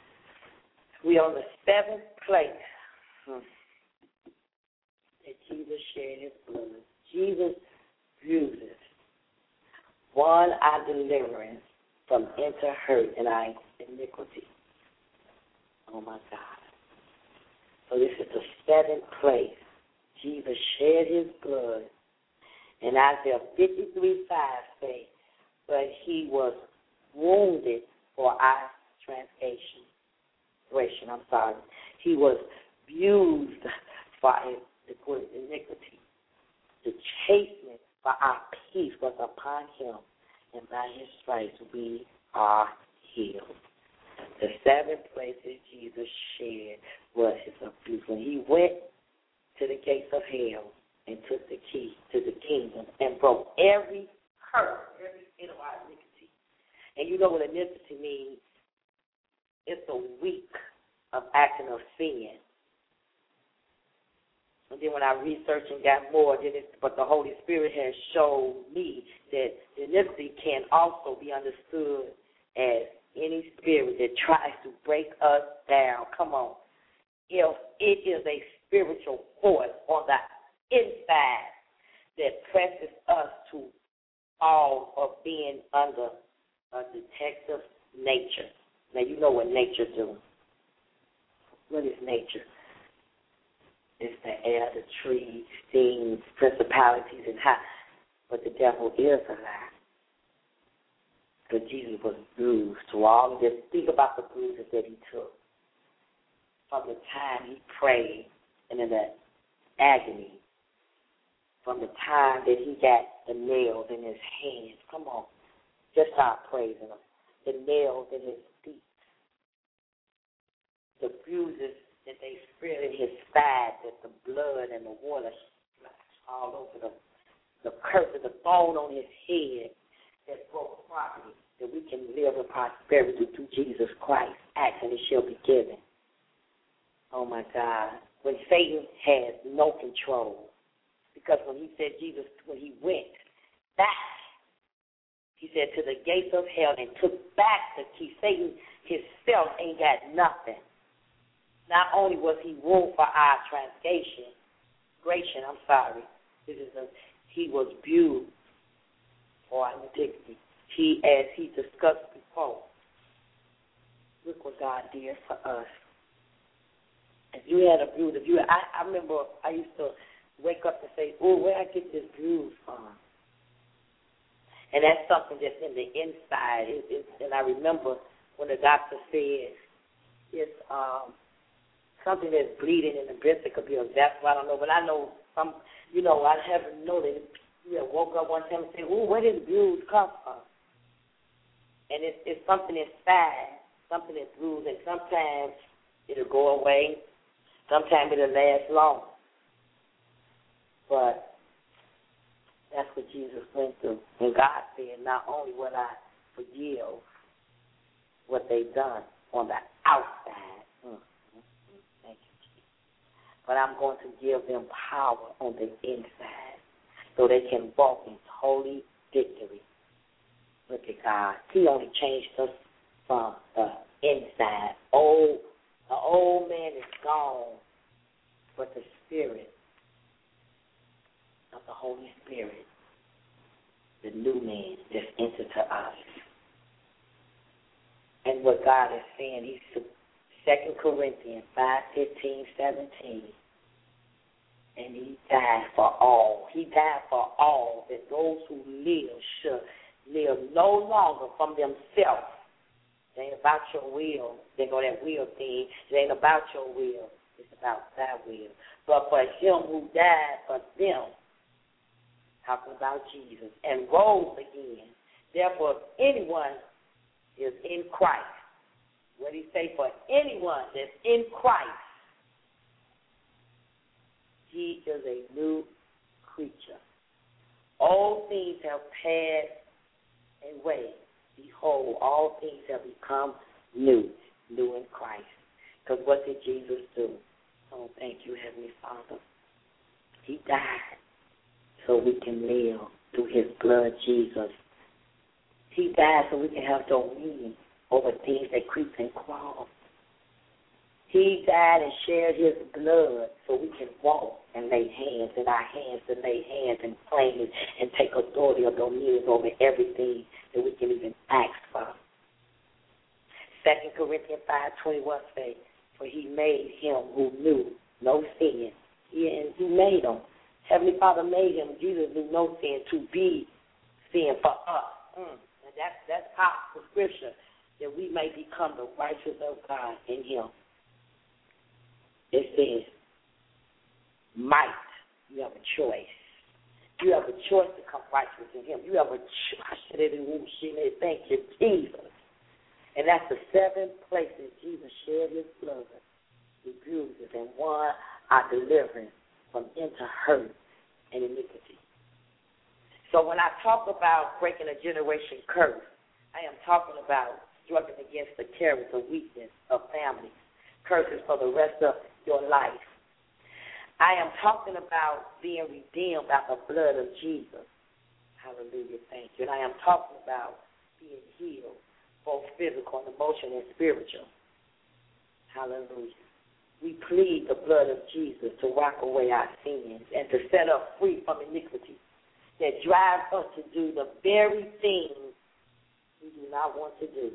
We are on the seventh place hmm, that Jesus shed his blood. Jesus uses won our deliverance from enter hurt and our iniquity. Oh, my God. So this is the seventh place. Jesus shed his blood. And Isaiah fifty-three five say, but he was wounded for our transgression. I'm sorry. He was abused for his iniquity. The chastening for our peace was upon him, and by his stripes we are healed. The seventh place that Jesus shed was his abuse. When he went to the gates of hell and took the key to the kingdom and broke every curse, every sin of our iniquity. And you know what iniquity means? It's a week of acting of sin. And then when I researched and got more, then it, but the Holy Spirit has showed me that iniquity can also be understood as any spirit that tries to break us down. Come on. If it is a spiritual force on the inside that presses us to all of being under a detective nature. Now, you know what nature do. What is nature? It's the air, the trees, things, principalities, and how. But the devil is a lie. But Jesus was bruised to all of this. Think about the bruises that he took. From the time he prayed and in that agony, from the time that he got the nails in his hands. Come on. Just start praising him. The nails in his feet. The bruises that they spread in his side, that the blood and the water splashed all over the, the curse of the thorn on his head that broke property, that we can live in prosperity through Jesus Christ. Ask and it shall be given. Oh, my God. When Satan has no control, because when he said Jesus, when he went back, he said to the gates of hell and took back the key. Satan himself ain't got nothing. Not only was he wounded for our transgression, gration, I'm sorry, this is a, he was bruised for our iniquity. He, as he discussed before, look what God did for us. If you had a bruise, if you, I, I remember I used to wake up and say, oh, where I get this bruise from? And that's something that's in the inside. It, it, and I remember when the doctor said it's um, something that's bleeding in the breast. It could be a vessel. I don't know, but I know some. You know, I haven't known that. You have woke up one time and said, ooh, where did the bruise come from? And it's, it's something inside, something that's bruised, and sometimes it'll go away. Sometimes it'll last long. But that's what Jesus went through. And God said, not only will I forgive what they've done on the outside, mm, mm, mm, thank you, Jesus, but I'm going to give them power on the inside so they can walk in holy victory. Look at God. He only changed us from the inside. Old, the old man is gone, but the spirit of the Holy Spirit, the new man, just entered to us. And what God is saying, He's Second Corinthians five, fifteen, seventeen. And He died for all. He died for all, that those who live should live no longer from themselves. It ain't about your will. They go that will thing. It ain't about your will. It's about thy will. But for Him who died for them, talking about Jesus, and rose again. Therefore, if anyone is in Christ, what did He say? For anyone that's in Christ, he is a new creature. All things have passed away. Behold, all things have become new, new in Christ. Because what did Jesus do? Oh, thank you, Heavenly Father. He died so we can live through His blood, Jesus. He died so we can have dominion over things that creep and crawl. He died and shared His blood so we can walk and lay hands in our hands and lay hands and claim it and take authority or dominion over everything that we can even ask for. Second Corinthians five twenty-one says, for He made Him who knew no sin. He, and he made Him. Heavenly Father made Him. Jesus knew no sin to be sin for us. Mm. And that's, that's powerful scripture, that we may become the righteousness of God in Him. It says, might. You have a choice. You have a choice to come righteous in Him. You have a choice. Thank you, Jesus. And that's the seven places Jesus shed His blood. He bruises, and one are deliverance from into hurt and iniquity. So when I talk about breaking a generation curse, I am talking about struggling against the character weakness of families, curses for the rest of your life. I am talking about being redeemed by the blood of Jesus. Hallelujah, thank you. And I am talking about being healed, both physical and emotional and spiritual. Hallelujah. We plead the blood of Jesus to wipe away our sins and to set us free from iniquity that drives us to do the very things we do not want to do.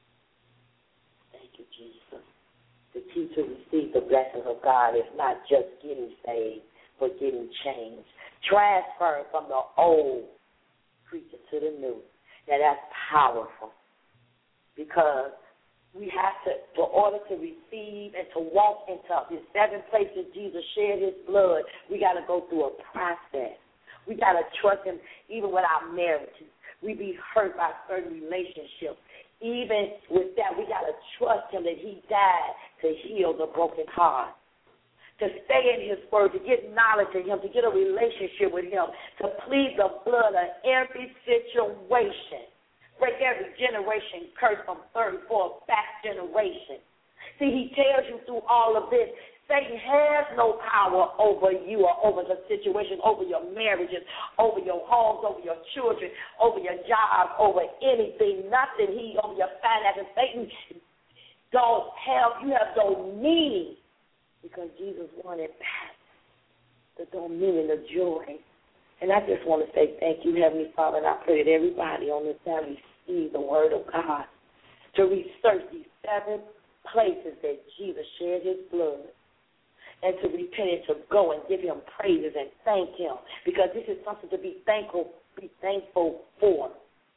Thank you, Jesus. The key to receive the blessings of God is not just getting saved, but getting changed. Transferring from the old creature to the new. Now, that's powerful, because we have to, in order to receive and to walk into the seven places Jesus shed His blood, we got to go through a process. We got to trust Him even with our marriages. We be hurt by certain relationships. Even with that, we got to trust Him that He died to heal the broken heart, to stay in His word, to get knowledge of Him, to get a relationship with Him, to plead the blood of every situation. Break every generation curse from third, fourth, back generation. See, He tells you through all of this, Satan has no power over you or over the situation, over your marriages, over your homes, over your children, over your job, over anything, nothing. He over your finances. Satan don't have, you have no meaning, because Jesus wanted back the dominion, the joy. And I just want to say thank you, Heavenly Father, and I pray that everybody on this side receive the word of God, to research these seven places that Jesus shed His blood, and to repent and to go and give Him praises and thank Him, because this is something to be thankful, be thankful for.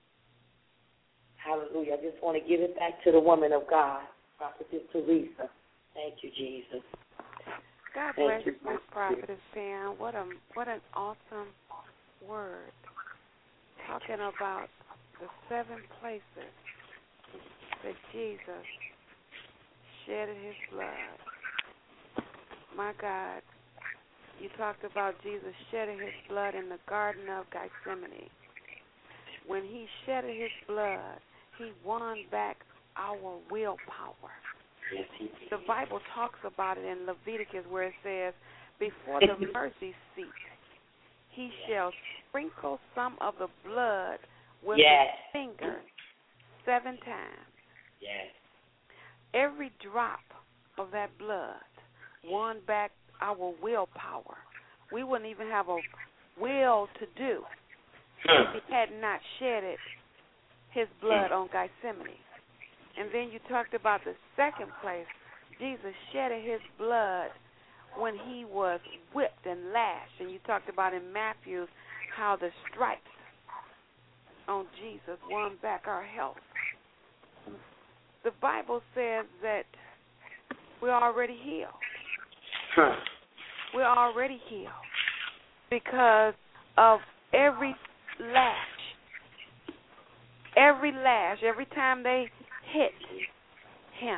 Hallelujah. I just want to give it back to the woman of God, Prophetess Teresa. Thank you, Jesus. God Thank bless you, you, Prophetess Pam. What a what an awesome word talking about the seven places that Jesus shedded his blood. My God, you talked about Jesus shedding his blood in the Garden of Gethsemane. When he shedded his blood, he won back our willpower. Yes, he did. The Bible talks about it in Leviticus where it says, before the mercy seat, he shall sprinkle some of the blood with yes. his finger seven times. Yes. Every drop of that blood won back our willpower. We wouldn't even have a will to do if he had not shedded his blood on Gethsemane. And then you talked about the second place. Jesus shedded his blood when he was whipped and lashed. And you talked about in Matthew how the stripes on Jesus won back our health. The Bible says that we're already healed. Huh. We're already healed because of every lash. Every lash, every time they hit him.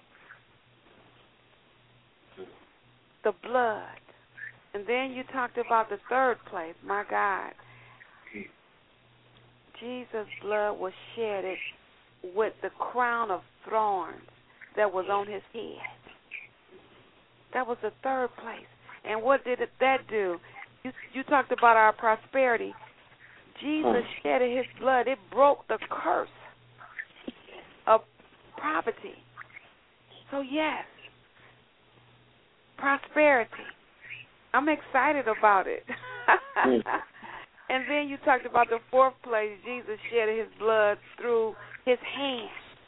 The blood. And then you talked about the third place. My God. Jesus' blood was shedded with the crown of thorns that was on his head. That was the third place. And what did that do? You, you talked about our prosperity. Jesus shedded his blood. It broke the curse of poverty. So, yes, prosperity. I'm excited about it. And then you talked about the fourth place. Jesus shedded his blood through his hands.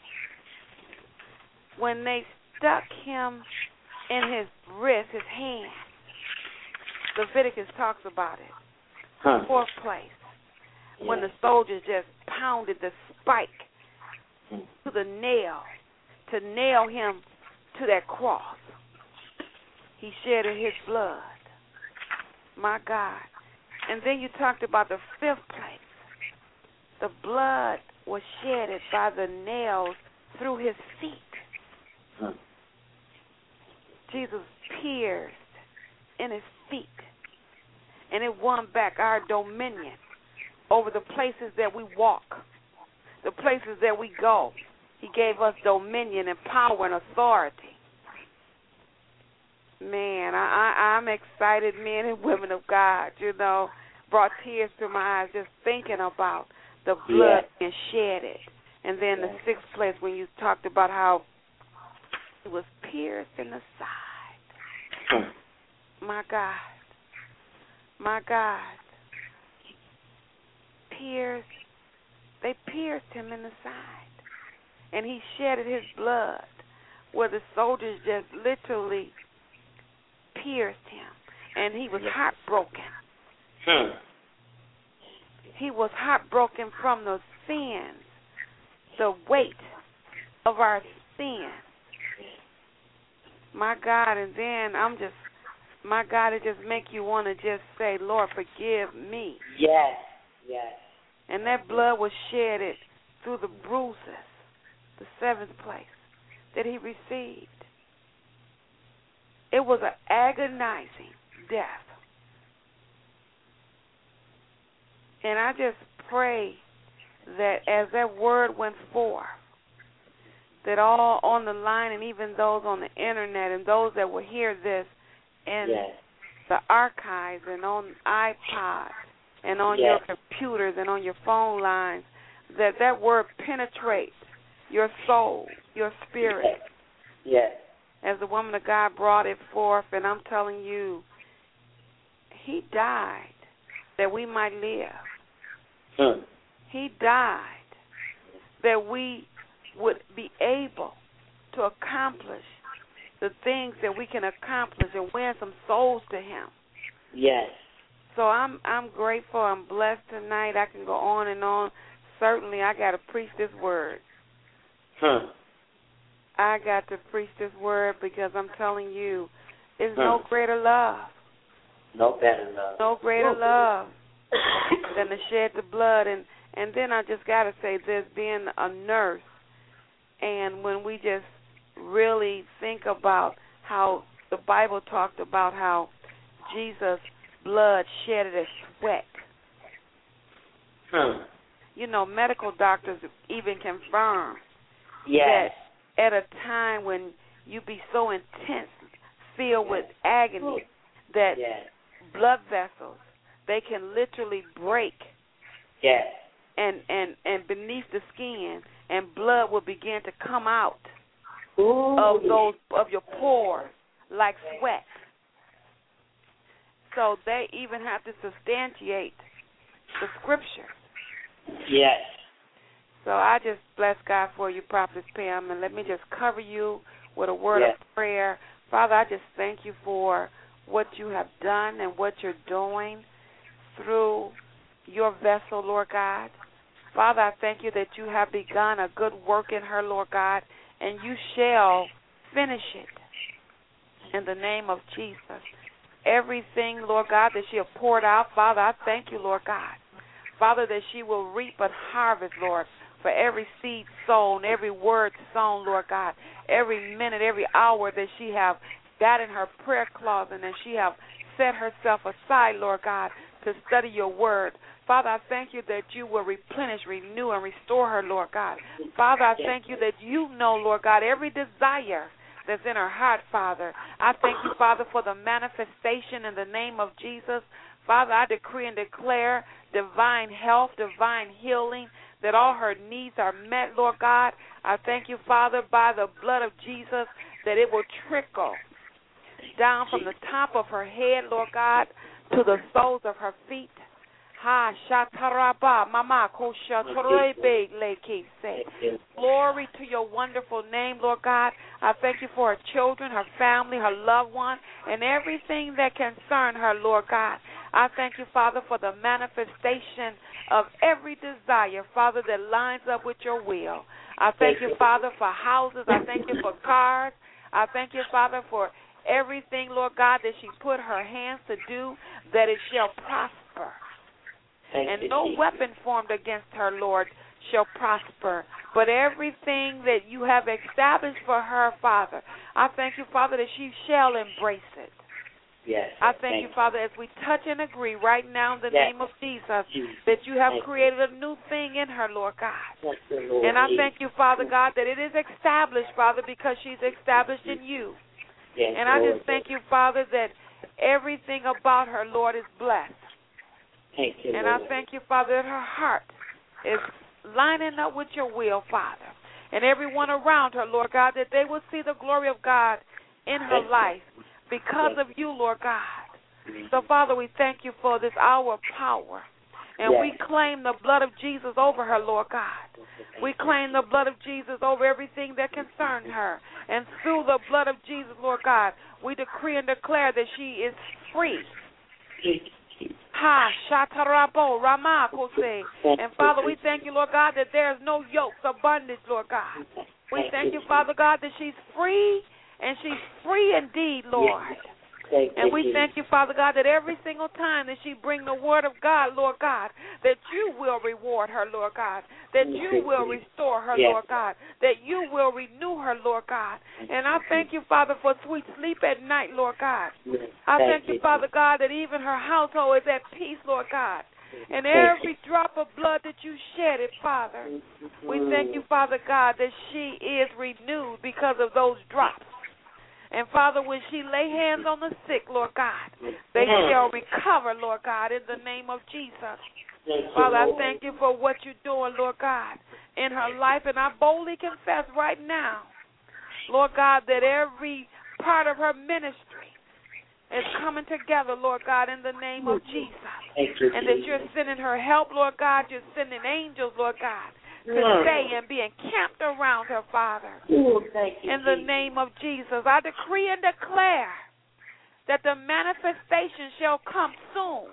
When they stuck him in his wrist, his hand. Leviticus talks about it. Huh. Fourth place. Yeah. When the soldiers just pounded the spike to the nail to nail him to that cross. He shedded his blood. My God. And then you talked about the fifth place. The blood was shedded by the nails through his feet. Huh. Jesus pierced in his feet. And it won back our dominion over the places that we walk, the places that we go. He gave us dominion and power and authority. Man, I, I, I'm excited, men and women of God, you know, brought tears to my eyes just thinking about the blood yeah. being shedded. And then yeah. the sixth place when you talked about how he was pierced in the side. My God. My God. Pierced. They pierced him in the side. And he shedded his blood where the soldiers just literally pierced him. And he was heartbroken. Hmm. He was heartbroken from the sins, the weight of our sins. My God, and then I'm just, my God, it just make you want to just say, Lord, forgive me. Yes, yes. And that blood was shedded through the bruises, the seventh place that he received. It was an agonizing death. And I just pray that as that word went forth, that all on the line and even those on the internet and those that will hear this in yes. the archives and on iPods and on yes. your computers and on your phone lines, that that word penetrates your soul, your spirit. Yes. As the woman of God brought it forth, and I'm telling you, he died that we might live. Hmm. He died that we would be able to accomplish the things that we can accomplish and win some souls to him. Yes. So I'm I'm grateful. I'm blessed tonight. I can go on and on. Certainly, I got to preach this word. Huh. I got to preach this word because I'm telling you, there's huh. no greater love. No better love. No greater Woo. love than to shed the blood. And, and then I just got to say, there's being a nurse, and when we just really think about how the Bible talked about how Jesus' blood shedded as sweat. Hmm. You know, medical doctors even confirm Yes. that at a time when you be so intense, filled with agony, that Yes. blood vessels, they can literally break Yes. and, and, and beneath the skin, and blood will begin to come out Ooh. of those of your pores like sweat. So they even have to substantiate the scripture. Yes. So I just bless God for you, Prophet Pam, and let me just cover you with a word Yes. of prayer. Father, I just thank you for what you have done and what you're doing through your vessel, Lord God. Father, I thank you that you have begun a good work in her, Lord God, and you shall finish it in the name of Jesus. Everything, Lord God, that she has poured out, Father, I thank you, Lord God. Father, that she will reap a harvest, Lord, for every seed sown, every word sown, Lord God, every minute, every hour that she have got in her prayer closet and she have set herself aside, Lord God, to study your word. Father, I thank you that you will replenish, renew, and restore her, Lord God. Father, I thank you that you know, Lord God, every desire that's in her heart, Father. I thank you, Father, for the manifestation in the name of Jesus. Father, I decree and declare divine health, divine healing, that all her needs are met, Lord God. I thank you, Father, by the blood of Jesus, that it will trickle down from the top of her head, Lord God, to the soles of her feet. Ha shataraba mama koshatorebe lekese. Glory to your wonderful name, Lord God. I thank you for her children, her family, her loved one, and everything that concerns her, Lord God. I thank you, Father, for the manifestation of every desire, Father, that lines up with your will. I thank you, Father, for houses. I thank you for cars. I thank you, Father, for everything, Lord God, that she put her hands to do, that it shall prosper. Thank and you, no Jesus. weapon formed against her, Lord, shall prosper. But everything that you have established for her, Father, I thank you, Father, that she shall embrace it. Yes. I thank, thank you, Father, as we touch and agree right now in the yes. name of Jesus, Jesus. that you have thank created a new thing in her, Lord God. Yes, Lord. And I thank you, Father God, that it is established, Father, because she's established in you. Yes, and I Lord. just thank you, Father, that everything about her, Lord, is blessed. Thank you, and Lord. I thank you, Father, that her heart is lining up with your will, Father. And everyone around her, Lord God, that they will see the glory of God in her Thank life because yes. of you, Lord God. So, Father, we thank you for this hour of power. And yes. we claim the blood of Jesus over her, Lord God. We claim the blood of Jesus over everything that concerns her. And through the blood of Jesus, Lord God, we decree and declare that she is free. Ha, shatarabo, rama, kose. And Father, we thank you, Lord God, that there is no yokes of bondage, Lord God. We thank you, Father God, that she's free, and she's free indeed, Lord. And we thank you, Father God, that every single time that she bring the word of God, Lord God, that you will reward her, Lord God, that you will restore her, yes. Lord God, that you will renew her, Lord God. And I thank you, Father, for sweet sleep at night, Lord God. Yes. I thank, thank you, Father God, that even her household is at peace, Lord God. And every drop of blood that you shed it, Father, we thank you, Father God, that she is renewed because of those drops. And, Father, when she lay hands on the sick, Lord God, they shall recover, Lord God, in the name of Jesus. Father, I thank you for what you're doing, Lord God, in her life. And I boldly confess right now, Lord God, that every part of her ministry is coming together, Lord God, in the name of Jesus. And that you're sending her help, Lord God. You're sending angels, Lord God, to stay and be encamped around her, Father. Ooh, thank you, in the Jesus. name of Jesus, I decree and declare that the manifestation shall come soon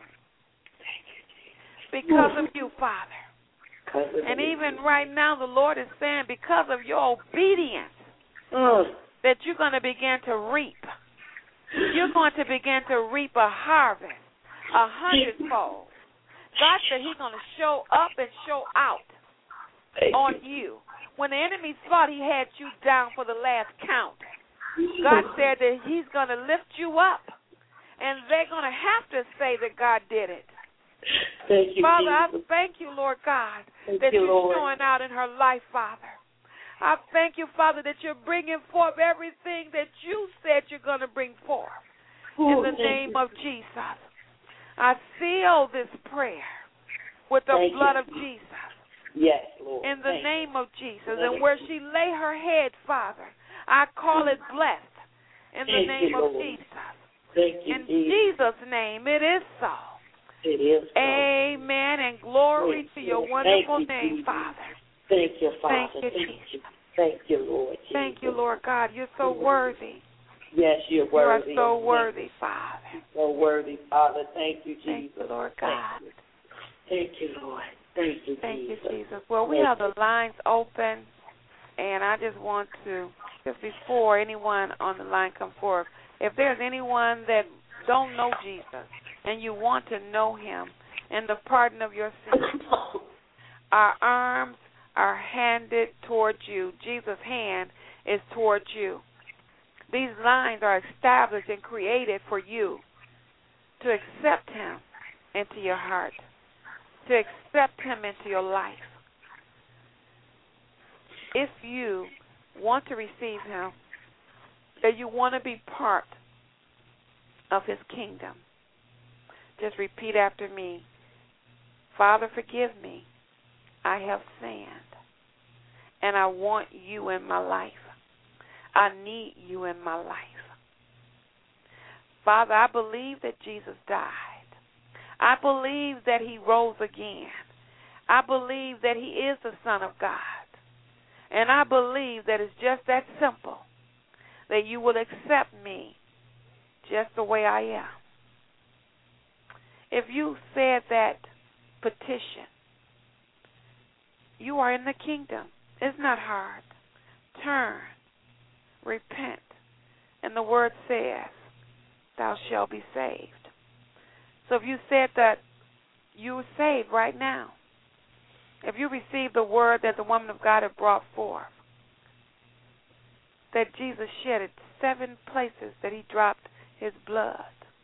because of you, Father. And even right now, the Lord is saying, because of your obedience, mm. that you're going to begin to reap. You're going to begin to reap a harvest, a hundredfold. God said he's going to show up and show out Thank on you. you. When the enemy thought he had you down for the last count, God said that he's going to lift you up, and they're going to have to say that God did it. Thank you, Father, Jesus. I thank you, Lord God, Thank that you, you're Lord. showing out in her life, Father. I thank you, Father, that you're bringing forth everything that you said you're going to bring forth. Ooh, In the thank name you. of Jesus, I seal this prayer with the Thank blood you. of Jesus. Yes, Lord. In the Thank name of Jesus. Thank And where she lay her head, Father, I call it blessed. In the Thank name you, of Lord. Jesus. Thank you, In Jesus. Jesus' name, it is so. It is so. Amen. And glory Thank to you. your wonderful Thank you, name, Jesus. Father. Thank you, Father. Thank you, Thank Jesus. you. Thank you, Lord. Jesus. Thank you, Lord God. You're so worthy. Yes, you're You are worthy. so worthy, Father. So worthy, Father. Thank you, Jesus. Thank you, Lord God. Thank you, Lord. Thank you, Thank you, Jesus. Jesus. Well, we have the lines open, and I just want to, just before anyone on the line comes forward, if there's anyone that don't know Jesus and you want to know him and the pardon of your sins, our arms are handed towards you. Jesus' hand is towards you. These lines are established and created for you to accept him into your heart, to accept him into your life. If you want to receive him, that you want to be part of his kingdom, just repeat after me. Father, forgive me. I have sinned, and I want you in my life. I need you in my life. Father, I believe that Jesus died. I believe that he rose again. I believe that he is the Son of God. And I believe that it's just that simple, that you will accept me just the way I am. If you said that petition, you are in the kingdom. It's not hard. Turn, repent, and the word says, thou shalt be saved. So if you said that, you are saved right now. If you received the word that the woman of God had brought forth, that Jesus shed at seven places that he dropped his blood,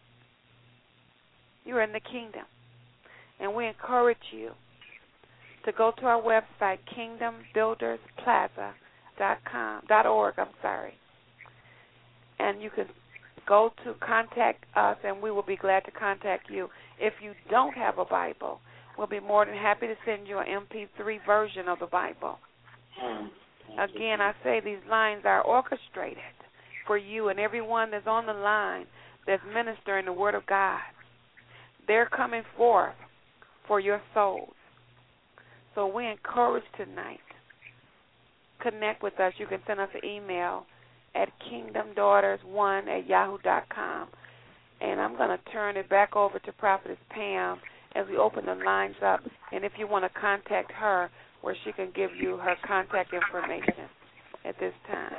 you're in the kingdom. And we encourage you to go to our website, kingdom builders plaza dot com dot org, I'm sorry. And you can go to contact us, and we will be glad to contact you. If you don't have a Bible, we'll be more than happy to send you an M P three version of the Bible. Again, I say these lines are orchestrated for you and everyone that's on the line that's ministering the Word of God. They're coming forth for your souls. So we encourage tonight, connect with us. You can send us an email at kingdom daughters one at yahoo dot com. And I'm going to turn it back over to Prophetess Pam as we open the lines up. And if you want to contact her, where she can give you her contact information at this time.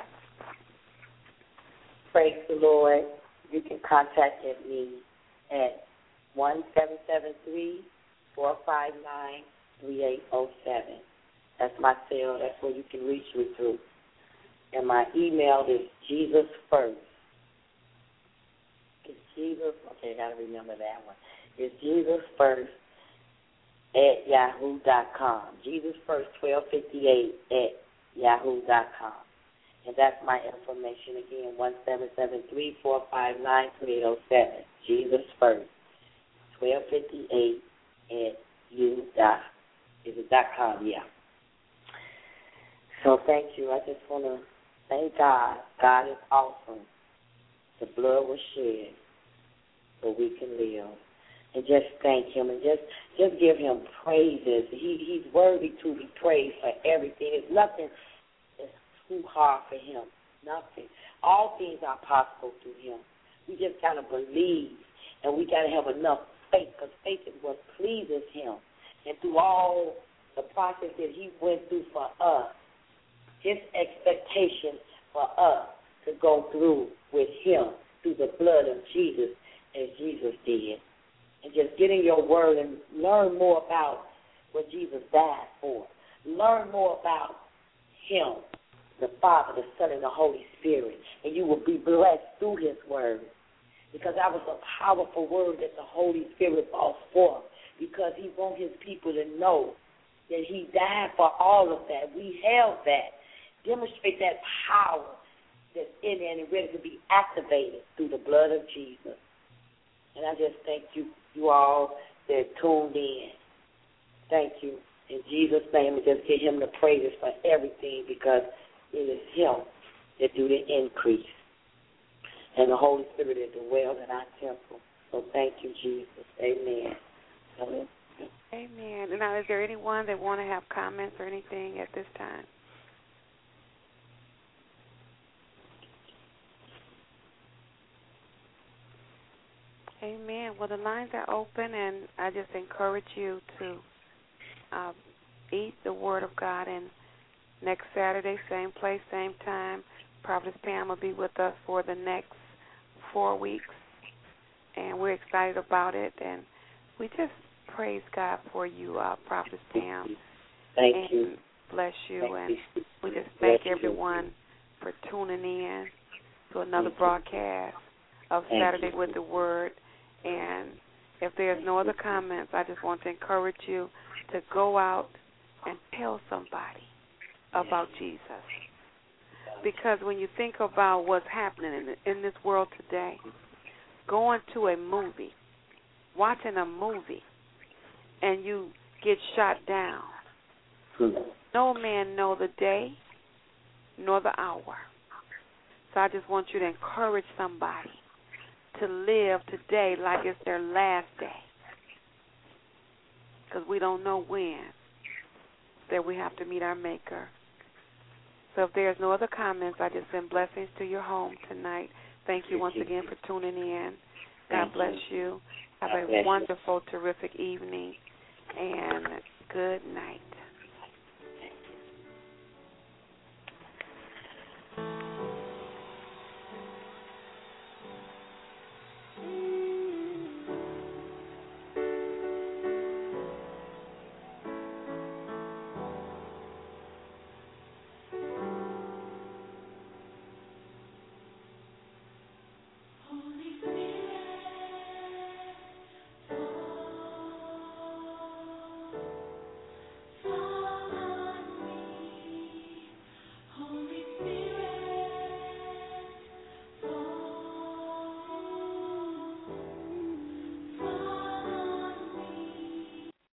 Praise the Lord. You can contact me at one seven seven three, four five nine, three eight zero seven. That's my cell. That's where you can reach me through. And my email is Jesus First. It's Jesus. Okay, I got to remember that one. It's Jesus First at yahoo dot com. Jesus First twelve fifty-eight at yahoo dot com. And that's my information again, one seven seven three, four five nine, three eight zero seven. Jesus First twelve fifty-eight at you dot, is it dot com? Yeah. So thank you. I just want to thank God. God is awesome. The blood was shed so we can live. And just thank him and just, just give him praises. He He's worthy to be praised for everything. There's nothing that's too hard for him. Nothing. All things are possible through him. We just got to believe, and we got to have enough faith, because faith is what pleases him. And through all the process that he went through for us, his expectation for us to go through with him through the blood of Jesus as Jesus did. and just get in your word and learn more about what Jesus died for. Learn more about him, the Father, the Son, and the Holy Spirit, and you will be blessed through his word. Because that was a powerful word that the Holy Spirit brought forth, because he wants his people to know that he died for all of that. We held that. Demonstrate that power that's in there and ready to be activated through the blood of Jesus. And I just thank you, you all that tuned in. Thank you. In Jesus' name, and just give him the praises for everything, because it is him that do the increase. And the Holy Spirit is the well in our temple. So thank you, Jesus. Amen. Amen. Amen. Now, is there anyone that want to have comments or anything at this time? Amen. Well, the lines are open, and I just encourage you to uh, eat the Word of God. And next Saturday, same place, same time, Prophetess Pam will be with us for the next four weeks, and we're excited about it. And we just praise God for you, uh, Prophetess Pam. Thank and you. Bless you. Thank and you. we just thank Bless everyone you. for tuning in to another Thank broadcast of Thank Saturday you. with the Word. And if there's no other comments, I just want to encourage you to go out and tell somebody about Jesus. Because when you think about what's happening in, in this world today, going to a movie, watching a movie, and you get shot down, no man know the day nor the hour. So I just want you to encourage somebody to live today like it's their last day, because we don't know when that we have to meet our Maker. So if there's no other comments, I just send blessings to your home tonight. Thank you once again for tuning in. God bless you. Have a wonderful, terrific evening, and good night.